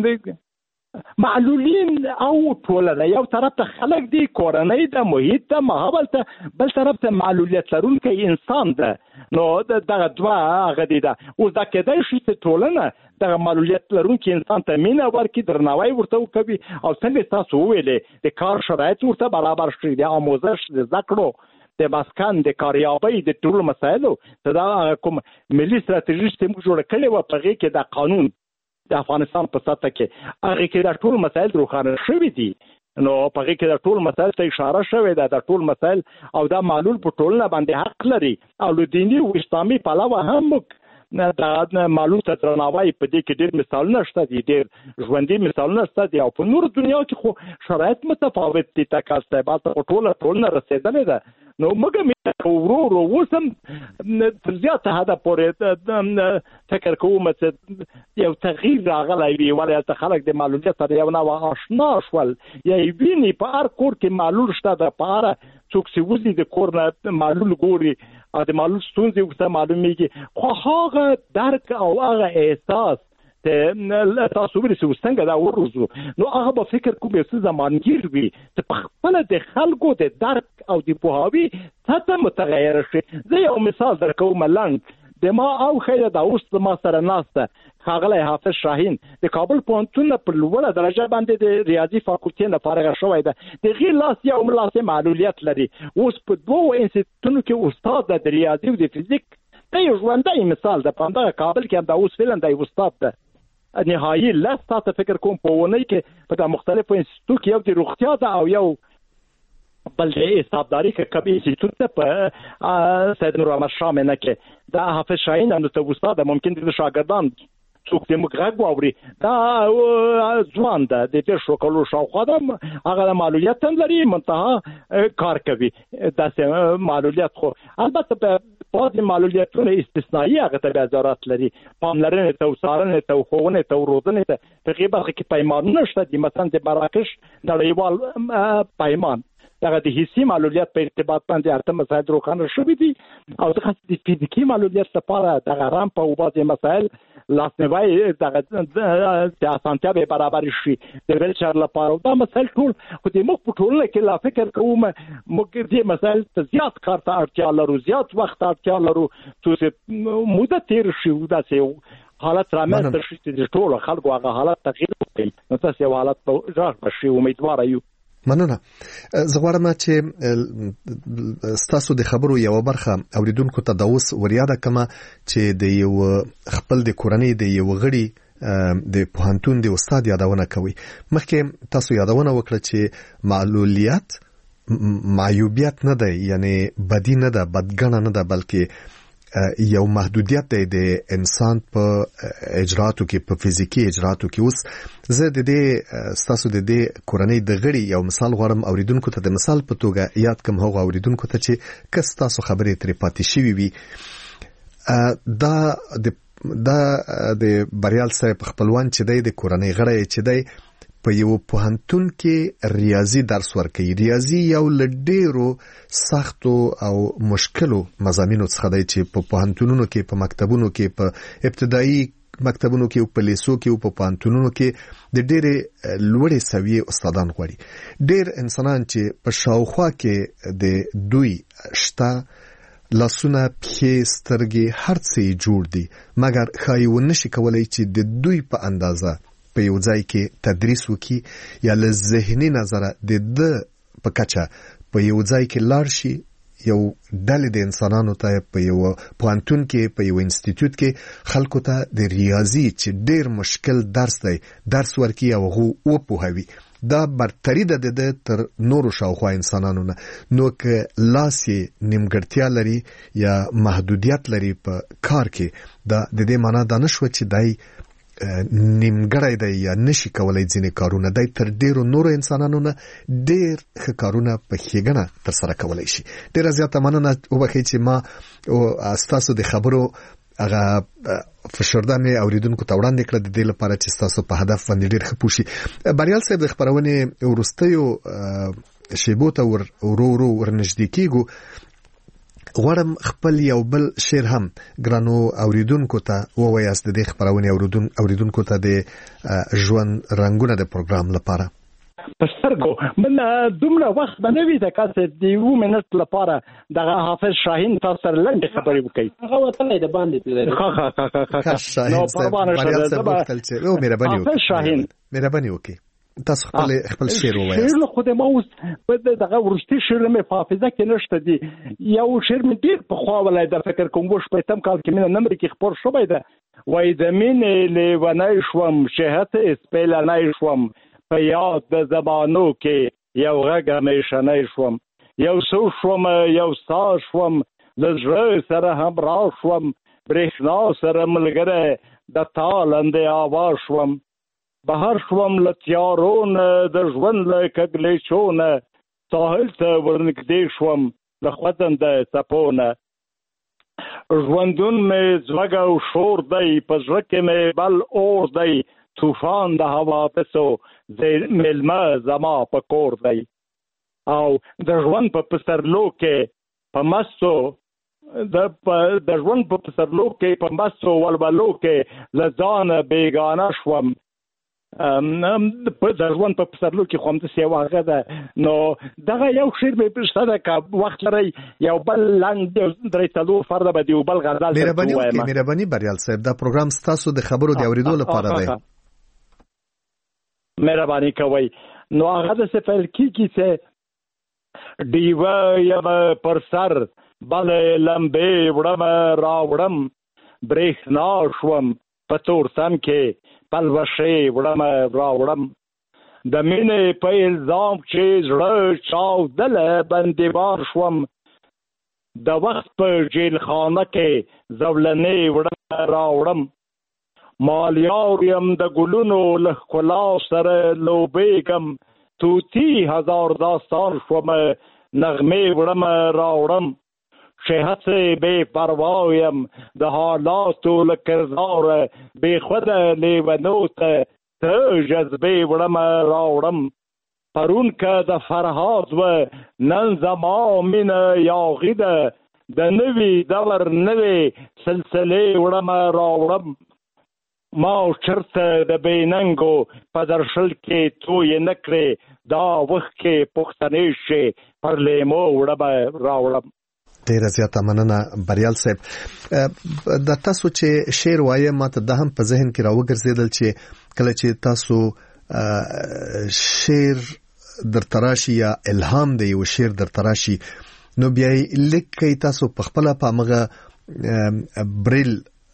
معلولین او ټولنه یو طرف ته خلک دي، کورنۍ ده، محیط ده، ماحول ته، بل طرف ته معلولیت لرونکی انسان ده. نو دغه دوه هغه دي ده. اوس دا کېدای شي چې ټولنه دغه معلولیت لرونکی انسان ته مینه ورکړي، درناوی ورته وکوي او څنګه تاسو وویلې د کار شرایط ورته برابر شي، د آموزش، د زده کړو، د مسکن، د کاریابۍ، د ټولو مسایلو ته دا کوم ملي ستراتیژي چې موږ جوړه کړې وه په هغې کې دا قانون د افغانستان په سطح کې هغې کې دا ټول مسایل روښانه شوي دي. نو په هغې کې دا ټول مسایل ته اشاره شوې ده. دا ټول مسایل او دا معلول په ټولنه باندې حق لري او له دیني او اسلامي پلوه هم موږ دا معلول ته درناوی په دې کې ډېر مثالونه شته دي، ډېر ژوندي مثالونه شته دي. او په نورو دنیا کې خو شرایط متفاوت دي. تکل صاحب ته ټوله ټولنه رسېدلې ده. نو موږ ورو ورو اوس هم تر زیاته حده پورې فکر کوم چې یو تغییر راغلی وي، ولې هلته خلک د معلولیت سره یو نوع اشنا شول یا یې ویني په هر کور کې معلول شته ده. په هره څوک چې وځي د کور نه معلول ګوري او د معلول ستونزې ورته معلومیږي، خو هغه درک او هغه احساس تاسو ورسې څنګه دا ورزو نو هغه به فکر کوم څه زمانګیر وي چې په خپل د خلکو د درک او د پوهاوي سطح متغیر شي. زه یو مثال درکوم. لنډ د ما او خیره دا اوس ما سره ناسته ښاغلی حافظ شاهین د کابل پوهنتون په لوړه درجه باندې د ریاضي فاکولټي نه فارغه شوی ده. د هغې لاس یو ملاسې معلولیت لري، اوس په دوو انسټیټونو کې استاد ده د ریاضي او د فزیک. دا یو ژوندی مثال ده. په همدغه کابل کې هم دا اوس فعلا دی استاد ده. نهایي لس ساعته فکر کوم په ونی کې په مختلفو انستیتوټ کې یو د روغتیا ده او یو بل د حسابداري کې کبي انستیتوټ ته په سید نور احمد شاه منه کې دا حافظ شاهین نو ته استاد ممکن د شاګردان څوک د مغرب واوري دا ځوان ده د دې شو کولو شاوخوا ده هغه معلولیت هم لري منتها کار کوي دا سه معلولیت خو البته په بعض معلولیتونه استثنایی هغه ته ضرورت لري پاملرنه ته وسارنه ته خوونه ته روزنه ته په غیبه کې پیمانونه شته د مثلا د مراکش نړیوال پیمان دغه د حسي معلولیت په ارتباط باندې ارته مسایل روښانه شوي دي او د خاص د فزیکی معلولیت لپاره دغه رام په بعض مسایل لاسنوي دغه د اسانتیا به برابر شي د ویلچر لپاره دا مسایل ټول خو د مخ په ټولنه کې لا فکر کوم موږ دې مسایل ته زیات کار ته اړتیا لرو زیات وخت اړتیا لرو چې موده تیر شي دا چې حالت رامنځته شي چې ټول خلکو هغه حالت تغییر وکړي نو تاسو یو حالت په راغ شي امیدوار یو مننه زه غواړم چې ستاسو د خبرو یو برخه اوریدونکو ته د اوس وریاده کما چې د یو خپل د کورنۍ د یو غړي د پوهنتون د استاد یادونه کوي مخکې تاسو یادونه وکړه چې معلولیت معیوبیت نه ده یعنی بدی نه ده بدګنه نه ده بلکې یو محدودیت دی د انسان په اجراتو کې په فزیکی اجراتو کې اوس زه د دې ستاسو د دې کورنۍ د غړي یو مثال غواړم اوریدونکو ته د مثال په توګه یاد کوم هغه اوریدونکو ته چې کس تاسو خبرې ترې پاتې شوي وي دا د دا د بریال صاحب خپلوان چې دی د کورنۍ غړی چې دی په یو پوهنتون کې ریاضي درس ورکوي ریاضي یو لډیرو سختو او مشکلو مضامینو څخه دی چې په پوهنتونونو کې په مکتبونو کې په ابتدایي مکتبونو کې او په لیسو کې او په پوهنتونونو کې د ډېرې لوړې سویې استادان غواړي ډېر انسانان چې په شاوخوا کې د دوی شته لاسونه پښې سترګې هر څه جوړ دي مګر ښایي ونشي کولای چې د دوی په اندازه په یو ځای کې تدریس وکي یا له ذهني نظره د د په کچه په یو ځای کې لاړ شي یو ډلې د انسانانو ته په یو پوهنتون کې په یو انسټیټیوټ کې خلکو ته د ریاضي چې ډېر مشکل درس دی درس ورکي او هغه وپوهوي دا برتری ده د تر نورو شاوخوا انسانانو نه نو که لاس یې نیمګړتیا لري یا محدودیت لري په کار کې دا د دې معنا دا نشوه چې دای نیمګړی دی یا نشي کولای ځینې کارونه دی تر ډیرو نورو انسانانو نه ډیر ښه کارونه په ښېګڼه ترسره کولی شي ډیره زیاته مننه وبخئ چې ما ستاسو د خبرو هغه فشرده مې اوریدونکو ته وړاندې کړه د دې لپاره چې ستاسو په هدف باندې ډیر ښه پوه شي بریال صاحب د خپرونې وروستیو شیبو ته ورو ورو ورنږدې کیږو غواړم خپل یو بل شعر هم ګرانو اوریدونکو ته ووایاست د دې خپرونې اوریدونکو ته د ژوند رنګونه د پروګرام لپاره په سترګو من دومره وخت به نه وي د کاسې د یو منټ لپاره دغه حافظ شاهین تاسو سره لنډې خبرې وکړي هغه وتلی د باندې ښه ښه ښه شاهین صاحب بریال صاحب وکتل چې او مهرباني وکړي حافظ شاهین مهرباني وکړي تاسو خپل خپل شعر ووایاست شعر خو د ما اوس په دغه ورستي شعر مې په حافظه کې نشته دي یو شعر مې ډېر پخوا ولای د فکر کوم وش په تم کال کې مې نمبر کې خبر شوی ده وای د مینې لیونی شوم شهت اسپیلنی شوم په یاد د زمانو کې یو غږ همیشنی شوم یو څو شوم یو سا شوم له زړه سره همراه شوم برېښنا سره ملګری د تا لاندې اواز شوم بهر شوم له تیارونه د ژوند له کږلېچونه ساحل ته ورنږدې شوم له خوځنده څپو نه ژوندون مې ځوږ او شور دی په زړه کې مې بل اور دی طوفان د حوادثو مېلمه زما په کور دی او د ژوند په پسرلو کې په مستو د د ژوند په پسرلو کې په مستو ولولو کې له ځانه بېګانه شوم په د ژوند په پسرلو کې خو همداسې یو هغه ده نو دغه یو شعر مې شته ده که وخت لرئ یو بل لنډ یو درې څلور فرده به د یو بل غزل مهرباني وکړئ مهرباني بریال صاحب دا پروګرام ستاسو د خبرو د اورېدو لپاره دی مهرباني کوئ نو هغه داسې پیل کېږي چې ډیوه یم پر سر بلې لمبې وړم راوړم برېښنا شوم په تورتم کې پلوشې وړم راوړم د مینې په الزام چې زړه چاودله بندیوار شوم د وخت په جیل خانه کې زولنې وړم راوړم مالیار یم د ګلونو له ښکلا سره لوبېږم توتی هزار داستان شوم نغمې وړم راوړم چې هسې بې پروا یم د حالاتو له کرداره بې خوده لیونو ته ته جذبې وړم راوړم پرون که د فرهاد و نن زما مینه یاغي ده د نوي دور نوې سلسلې وړم راوړم ما چرته د بېننګو په درشل کې توی نه کړې دا وخت کې پښتنې شي پر لیمو وړم راوړم. ډیره زیاته مننه بریال صاحب. د تاسو چې شعر وایي ماته د هم په ذهن کې راوګرځیدل چې کله چې تاسو شعر در تراشي یا الهام دی یو شعر در تراشي نو بیا لیکي تاسو په خپل په مغه بریل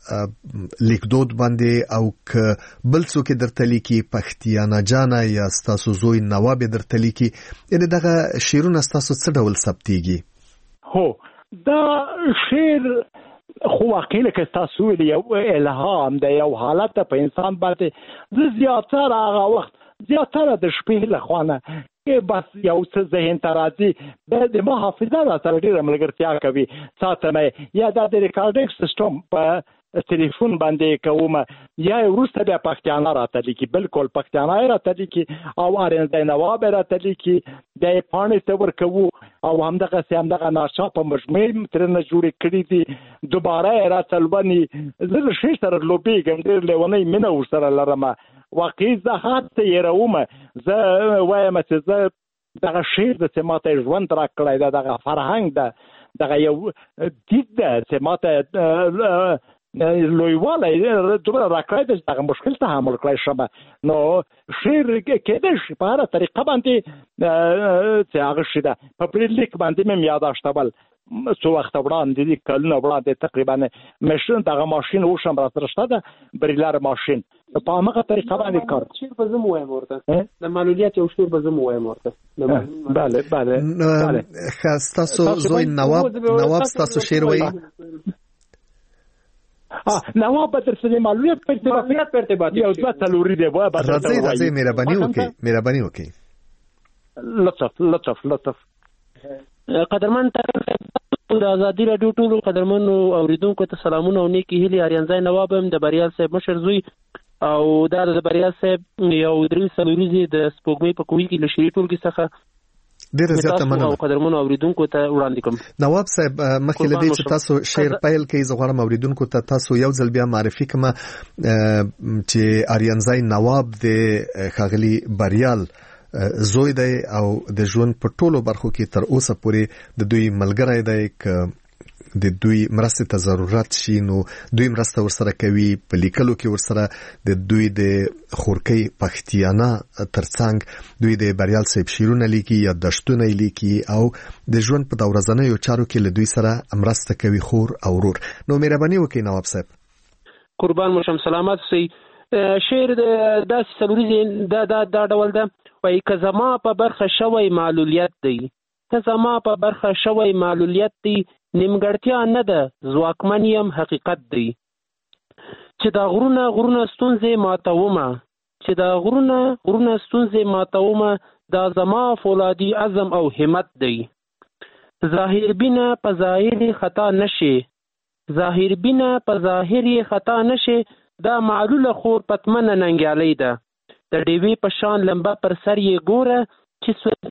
لیکدود باندې او ک بل څوک درته لیکي پښتیانا جانا یا تاسو زوی نواب درته لیکي یعنی دغه شعرونه تاسو څه ډول ثبتيږي؟ هو دا شعر خو واقعي لکه تاسو ویل یو الهام دی یو حالت په انسان باندې د زیاتره هغه وخت زیاتره د شپې له خوانه کې بس یو څه ذهن ته راځي د ما حافظه را سره ډېره ملګرتیا کوي ساتنه یا د ریکارډینګ سیستم په ټلیفون باندې کوم یا وروسته بیا پښتانه راته لیکي بالکل پښتانه راته لیکي او ارنځای نواب راته لیکي د پاڼې ته ورکوو او همدغه سي همدغه ناچاپه مجموعې ترنه جوړې کړې دي دوباره راته لبني زه شي سره لوبېږم ډېر لیونی مینه ورسره لرم واقعي زه هات ته یې راومه زه وایم چې زه دغه شعر د چې ماته ژوند را کړی ده دغه فرهنګ ده دغه یو دید ده چې ماته لویوالی دومره را کړی ده چې دغه مشکل تحمل کړی شم نو شعر کېدای شي په هره طریقه باندې چې هغه شي ده په بریلیک باندې مې یاداشتول څو وخت وړاندې دي کلونه وړاندې تقریبا ماشین دغه ماشین وشم را سره شته ده بریلر ماشین په هغه طریقه باندې کار شعر به زه مو وایم ورته د معلولیت یو شعر به زه مو وایم ورته بله بله بله تاسو زوی نواب نواب تاسو شعر وایي نواب به در سره معلولیت په ارتباط یو څه تلوري دی وای به راځي راځي مهرباني وکړئ مهرباني وکړئ لطف لطف لطف قدرمن د ازادي راډیو ټولو قدرمنو اوریدونکو ته سلامونه او نیکی هیلې اریانځای نواب هم د بریال صاحب مشر زوی او دا د بریال صاحب یو درې څلوريزي د سپوږمۍ په کوي کې له شری ټولګي څخه ډیره زیاته مننه او قدرمنو اوریدونکو ته وړاندې کوم. نواب صاحب مخکې لدی چې تاسو شعر پیل کوي زه غواړم اوریدونکو ته تاسو یو ځل بیا معرفي کړم چې اریانځای نواب د خاغلی بریال زوی دی او د ژوند په ټولو برخو کې تر اوسه پورې د دوی ملګری دی ک د دوی مرسته ته ضرورت شي نو دوی مرسته ورسره کوي په لیکلو کې ورسره د دوی د خورکۍ پښتیانا ترڅنګ دوی د بریال صاحب شیرونه لیکي یا دشتونه لیکي او د ژوند په دورځنیو چارو کې له دوی سره مرسته کوي خور او ورور. نو مهرباني وکړئ نواب صاحب. قربان مشم سلامات سي. شعر د داس سلوري دا دا دا ډول ده وای که زما په برخه شوی معلولیت دی که زما په برخه شوی معلولیت دی نیمګړتیا نه ده ځواکمن یم حقیقت دی چې دا غرونه غرونه ستونزې ماتومه چې دا غرونه غرونه ستونزې ماتومه دا زما فولادي عزم او همت دی ظاهر بینه په ظاهر خطا نشي ظاهر بینه په ظاهر خطا نشي دا معلوله خور پتمنه ننګیالۍ ده د ډیوی په شان لمبه پر سر یې ګوره چې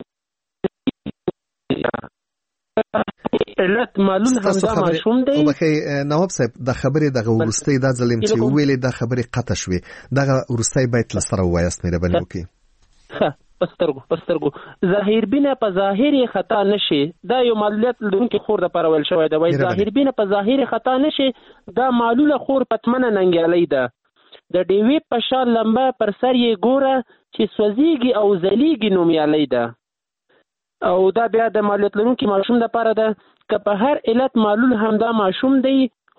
علت معلول همدا ماشوم دی. وبخې نواب صاحب د خبرې دغه ورستۍ دا ظلم چې ویلې د خبرې قطع شوې دغه ورستۍ باید لسره وایست مهرباني وکړئ. ښه پسترګو پسترګو ظاهر بینه په ظاهر خطا نشي دا یو معلولیت لرونکي خور د پرول شوی دی وای ظاهر بینه په ظاهر خطا نشي دا معلوله خور پتمنه ننګیالۍ ده د ډیوی په شان لمبه پر سر یې ګوره چې سوځيږي او ځلیږي نومیالۍ ده او دا بیا د معلولیت لرونکي ماشوم د پاره ده که په هر علت معلول همدا ماشوم دی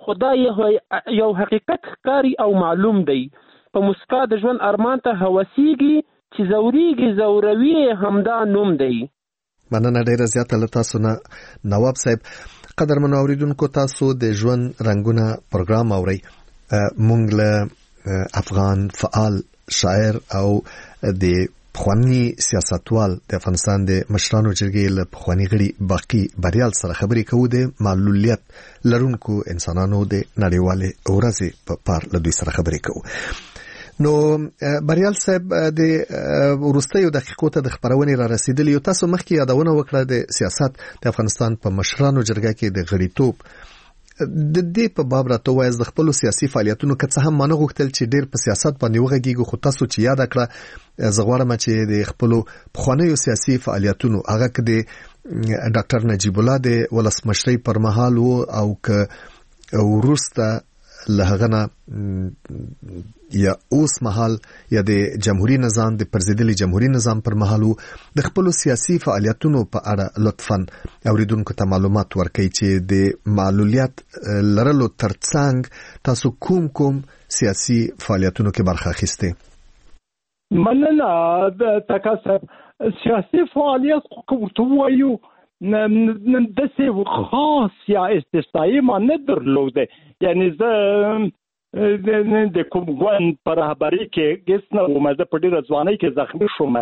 خدای یو حقیقت ښکاري او معلوم دی. په مسکا د ژوند ارمان ته هوسیږي چې زوريږي زوروي همدا نوم دی. مننه ډیره زیاته له تاسو نه نواب صاحب. قدرمنو اوریدونکو، تاسو د ژوند رنگونه پروګرام اورئ. مونږ له افغان فعال شاعر او د پخوانی سیاستوال د افغانستان د مشرانو جرګې له پخوانی غړي باقی بریال سره خبرې کوو د معلولیت لرونکو انسانانو د نړیوالې ورځې په پار له دوی سره خبرې کوو. نو بریال صاحب د ورستیو دقیقو ته د خبرونې را رسیدلی، تاسو مخکې یادونه وکړه د سیاست د افغانستان په مشرانو جرګه کې د غړیتوب د دې په باب راته وایي د خپل سیاسي فعالیتونو که څه هم مانه غوښتل چې ډېر په سیاست باندې وغږیږو، خو تاسو چې یاد کړه زه غواړم چې د خپل پخوانیو سیاسي فعالیتونو هغه کې د ډاکټر نجیب الله د ولسمشرۍ پر مهال وو او که ورسته له هغه نه یا اوس مهال یا د جمهوریت نظام د پرزیدلي جمهوریت نظام پر مهال وو، د خپل سیاسي فعالیتونو په اړه لطفاً اوریدونکو ته معلومات ورکړئ چې د معلولیت لرلو ترڅنګ تاسو کوم کوم سیاسي فعالیتونو کې برخه اخیسته. مننه د تکاسب سیاسي فعالیت کوم وایو نن دسه خاص یا استثنایی ما نه درلوده، یعنی زه د کوم ګوند پر رهبری کې ګس نه ومه، زه په ډیره ځوانۍ کې زخمی شوم.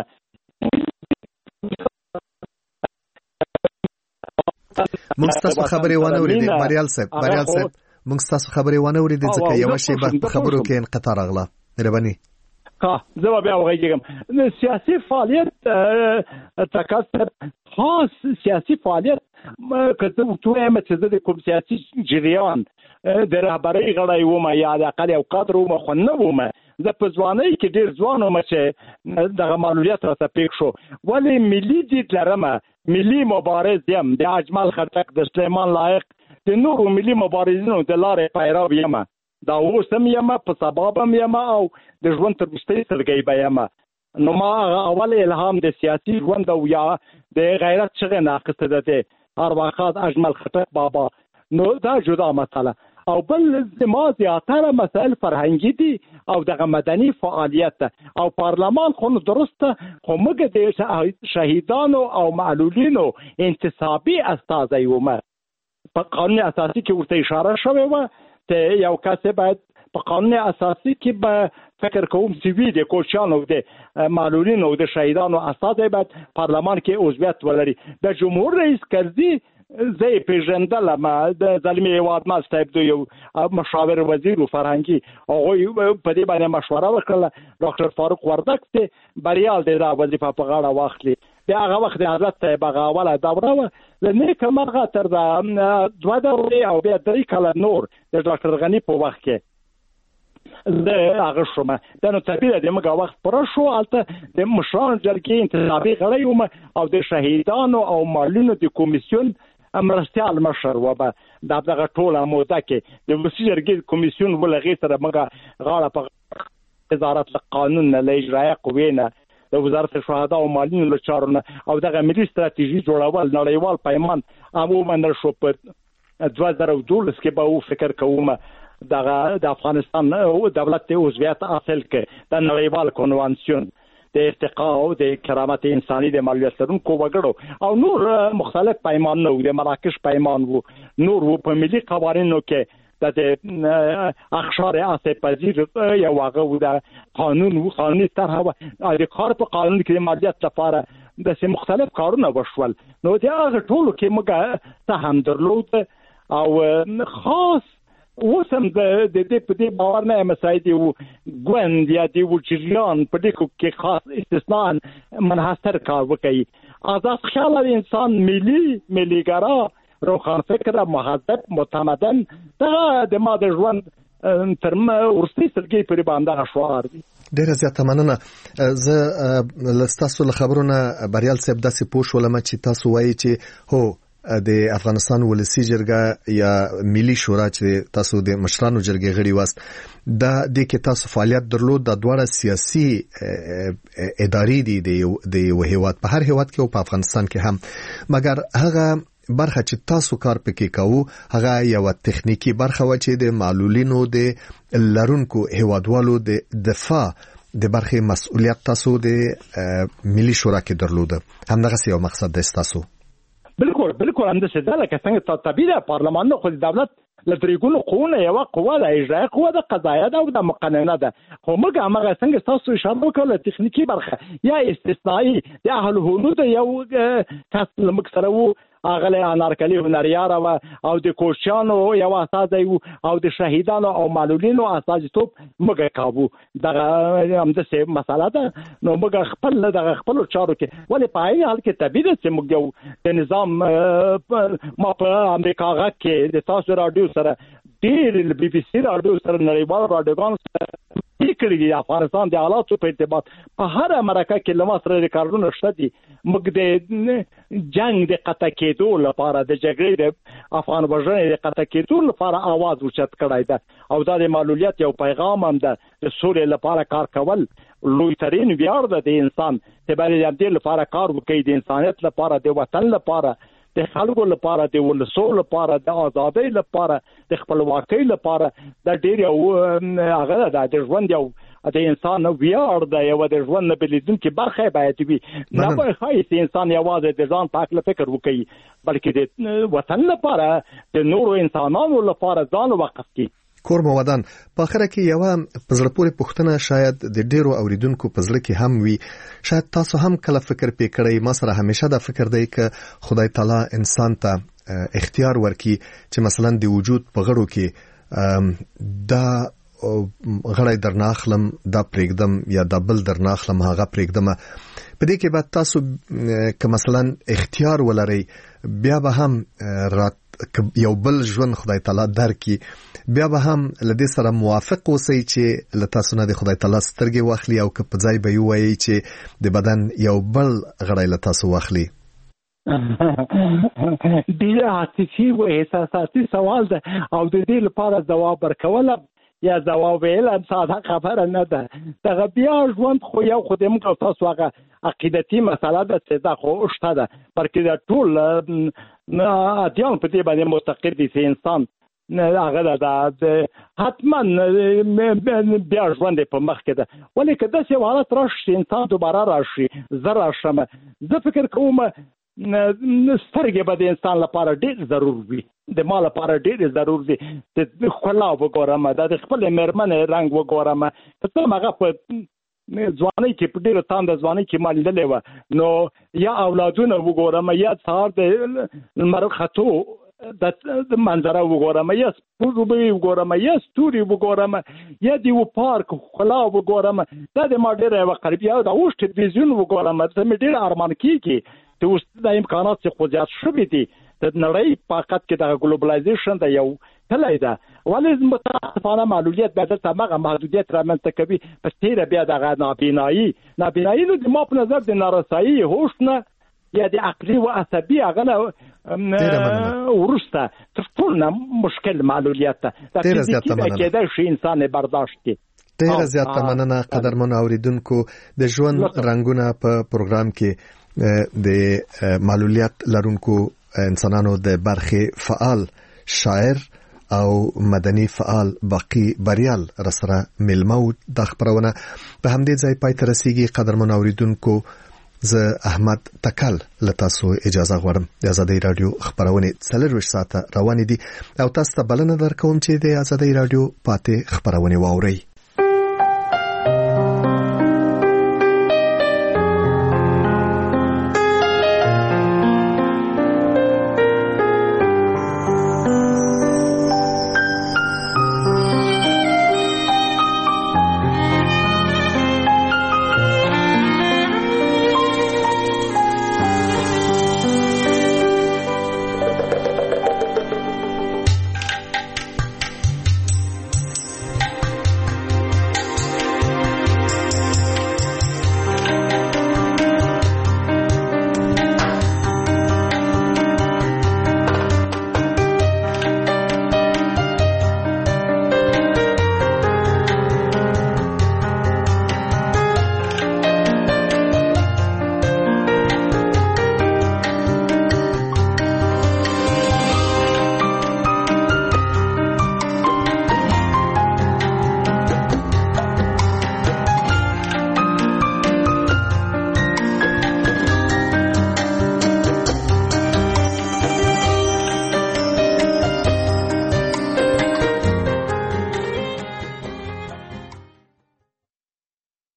موږ تاسو خبرې ونه اورېدې بریال صاحب بریال صاحب موږ تاسو خبرې ونه اورېدې ځکه یو شی په خبرو کې انقطاع راغله. مهرباني ها زه بیا وغږیږم. سیاسي فعالیت تکاسب خاص سیاسي فعالیت کته وټویم چې د کوم سیاسي جریان د رهبرۍ غړی وم یا د اقل او قدر وم، خو نه وم. زه په ځوانۍ کې ډیر ځوان وم چې دغه معلولیت راته پیښ شو. ولې ملي دید لرم، ملي مبارز یم، د اجمل خټک، د سلیمان لایق، د نورو ملي مبارزینو د لارې پیرو یم. دا اوس هم یم، په سبب هم یم او د ژوند تر وروستۍ سلګۍ به یم. نو ما اول الهام د سیاسي ژوند او یا د غیرت څخه ناقصه ده ارواخات اجمل خټک بابا. نو دا جدا مسله. او بل زما زیاتره مسائل فرهنګي دي او دغه مدني فعالیت او پارلمان خو درسته، خو موږ د شهیدانو او معلولینو انتصابي استازي ومه. په قانون اساسي کې ورته اشاره شوې و ته یو کس باید په قانون اساسي کې به فکر کوم سیوی د کوچانو د معلولینو او د شهیدانو استازي باید پارلمان کې عضویت ولري. د جمهور رئیس کرزي زه پیژندلم، د زلمی هیواد ما صاحب د یو مشاور وزیر فرهنګي هغه په دې باندې مشوره وکړه. ډاکټر فاروق وردک ته بریال د وظیفه په غاړه واخلي. بیا هغه وخت د حضرت صاحب هغه اوله دوره وه، له نیکه مرغه تر د دوه دورې او بیا درې کاله نور د ډاکټر غني په وخت کې زه هغه شوم. دا نو طبیعي د موږ وخت پوره شو، هلته د مشرانو جرګې انتخابي غړی وم او د شهیدانو او معلولینو د کمیسیون مرستیال مشر و. به د دغه ټوله موده کې د ولسي جرګې کمیسیون ولغې سره موږ غاړه په وزارت قانون نه له اجرایه قوې نه د وزارت شهدا او معلولینو له چارو نه او دغه ملي ستراتیژي جوړول نړیوال پیمان عموما شو. په دوه زره او دولس کې به و فکر کوم دغه د افغانستان دولت عضویت حاصل کړي د نړیوال کنوانسیون د ارتقا او د کرامت انساني د معلولیت لرونکو وګړو او نور مختلف پیمانونه او د مراکش پیمان وو، نور وو په ملي قوانینو کې د اخشار اساس پذیر یو هغه د قانون وو، قانوني طرح او د کار په قانون کې د مالیات لپاره د سه مختلف کارونه وشول. نو دا هغه ټول کې موږ ته هم درلود او خاص اوسم د دې په دې باور نه مسایل دی ګوند یا دی وجریان په دې کې خاص استثناء منحصر کار وکړي. آزاد خیال انسان ملي مليګرا روخان فکر مهذب متمدن دا د ماده ژوند ترمه ورستي سلګي پر باندې شوار دي. ډیره زیاته مننه. زه لستاسو له خبرونه بریال صاحب داسې پوښ ولم چې تاسو وایي چې هو د افغانستان ولسی جرګه یا ملي شورا چې تاسو د مشرانو جرګې غړي واست، دا د کې تاسو فعالیت درلود د دوه سیاسي ادارې دي د یو هیواد په هر هیواد کې او په افغانستان کې هم، مګر هغه برخه چې تاسو کار پکې کوو هغه یو تخنیکی برخه و چې د معلولینو د لرونکو هیوادوالو د دفاع د برخه مسؤلیت تاسو د ملي شورا کې درلوده. همدغه یو مقصد د تاسو. بالکل بالکل هم د څه ده لکه څنګه طبيعي پارلمان خو د دولت لتريګونو قونه یو قوه د اجرا قوه د قضایه ده او د مقننه ده. خو موږ هغه څنګه تاسو اشاره وکړه تخنیکی برخه یا استثنایی د اهل هنود یو کس موږ سره وو اغله انارکلی هنریار او د کوچانو یو اساس او د شهیدانو او معلولینو اساس توپ موږ کابو دغه هم د څه مساله ده. نو موږ خپل دغه خپل چارو کې ولې پای حال کې طبيعي چې موږ د نظام ما په امریکا غا کې د تاسو رادیو سره ډېر بي بي سي رادیو سره نړیوال رادیوګان کړي افغانستان د حالاتو په ارتباط په هر مرکه کې لمسره ریکارډونه شته دي. موږ د جنگ د قطع کېدو لپاره د جګړې د افغان وژنې د قطع کېدو لپاره आवाज اوچت کړای ده او دا د معلولیت یو پیغام هم ده. د سولې لپاره کار کول لوی ترين ویاړ ده د انسان ته باندې د لپاره کار وکړي د انسانیت لپاره د وطن لپاره د خلکو لپاره د ولسو لپاره د ازادۍ لپاره د خپلواکۍ لپاره د ډېر یو هغه د ژوند یو د انسان ویاړ د یو د ژوند بلیدون کې برخه باید وي. نه به خایس انسان یوازې د ځان په اړه فکر وکړي بلکې د وطن لپاره د نورو انسانانو لپاره ځان وقف کړي. کور مو ودان په اخره کې یو پزړپوري پښتنه شاید د ډیرو اوریدونکو پزړه کې هم وي. شاید تاسو هم کله فکر پې کړی ما سره همیشه دا فکر دی چې خدای تعالی انسان ته اختیار ورکي چې مثلا د وجود په غړو کې دا غړی درناخلم دا پرېږدم یا دا بل درناخلم هغه پرېږدم. په دې کې بعد تاسو که مثلا اختیار ولرئ بیا به هم رات یو بل ژوند خدای تعالی درکې بیا به هم لدې سره موافق اوسئ چې له تاسو نه د خدای تعالی سترګې واخلي او که په ځای به یې ووایي چې د بدن یو بل غړی له تاسو واخلي. ډېر عاطفي او احساساتي سوال ده او د دې لپاره ځواب ورکول یا ځواب ویل هم ساده خبره نه ده. دغه بیا ژوند خو یو خو د موږ تاسو هغه عقیدتي مسله ده چې دا خو شته ده بلکې دا ټول ادیان په دې باندې مستقر دي چې انسان هغه دا حتما بیا ژوند په مخ کې ده. ولې که داسې حالت راشي انسان دوباره راشي زه راشم زه فکر کوم سترګې به د انسان لپاره ډېر ضرور وي د ما لپاره ډېر ضرور دي. د ښکلا وګورم د خپل مېرمنې رنګ وګورم که څه هغه په ځوانۍ کې په ډېره تانده ځوانۍ کې ما لیدلې وه نو یا اولادونه وګورم یا سهار د لمر ختو د منظره وګورم یا سپوږمۍ وګورم یا ستوري وګورم یا د یو پارک ښکلا وګورم دا د ما ډېره یوه قریب یا د اوس ټلویزیون وګورم ته مې ډېر ارمان کېږي چې اوس د امکانات چې خو زیات شوي دي د نړۍ په حقیقت کې دغه ګلوبلایزیشن د یو تللی ده. ولې متاسفانه معلولیت به دلته هغه محدودیت رامنځته کوي په تیره بیا دغه نابینایي نابینایي نو د ما په نظر د نارسایي هوش نه یا د عقلي و عصبي هغه نه وروسته تر ټولو نه مشکل معلولیت ده. د فزیکي به کېدای شي انسان برداشت کړي. ډېره زیاته مننه قدرمنو اوریدونکو. د ژوند رنګونه په پروګرام کې د معلولیت لرونکو انسانانو د برخې فعال شاعر او مدني فعال باقی بریال رسره ملمو د خبرونه په همدې ځای پای ته رسیږي. قدرمن اوریدونکو زه احمد تکل لتاسو اجازه غواړم. د آزادۍ رادیو خبرونه څلور ساعته روان دي او تاسو ته بلنه درکوم چې د آزادۍ رادیو پاتې خبرونه واورئ.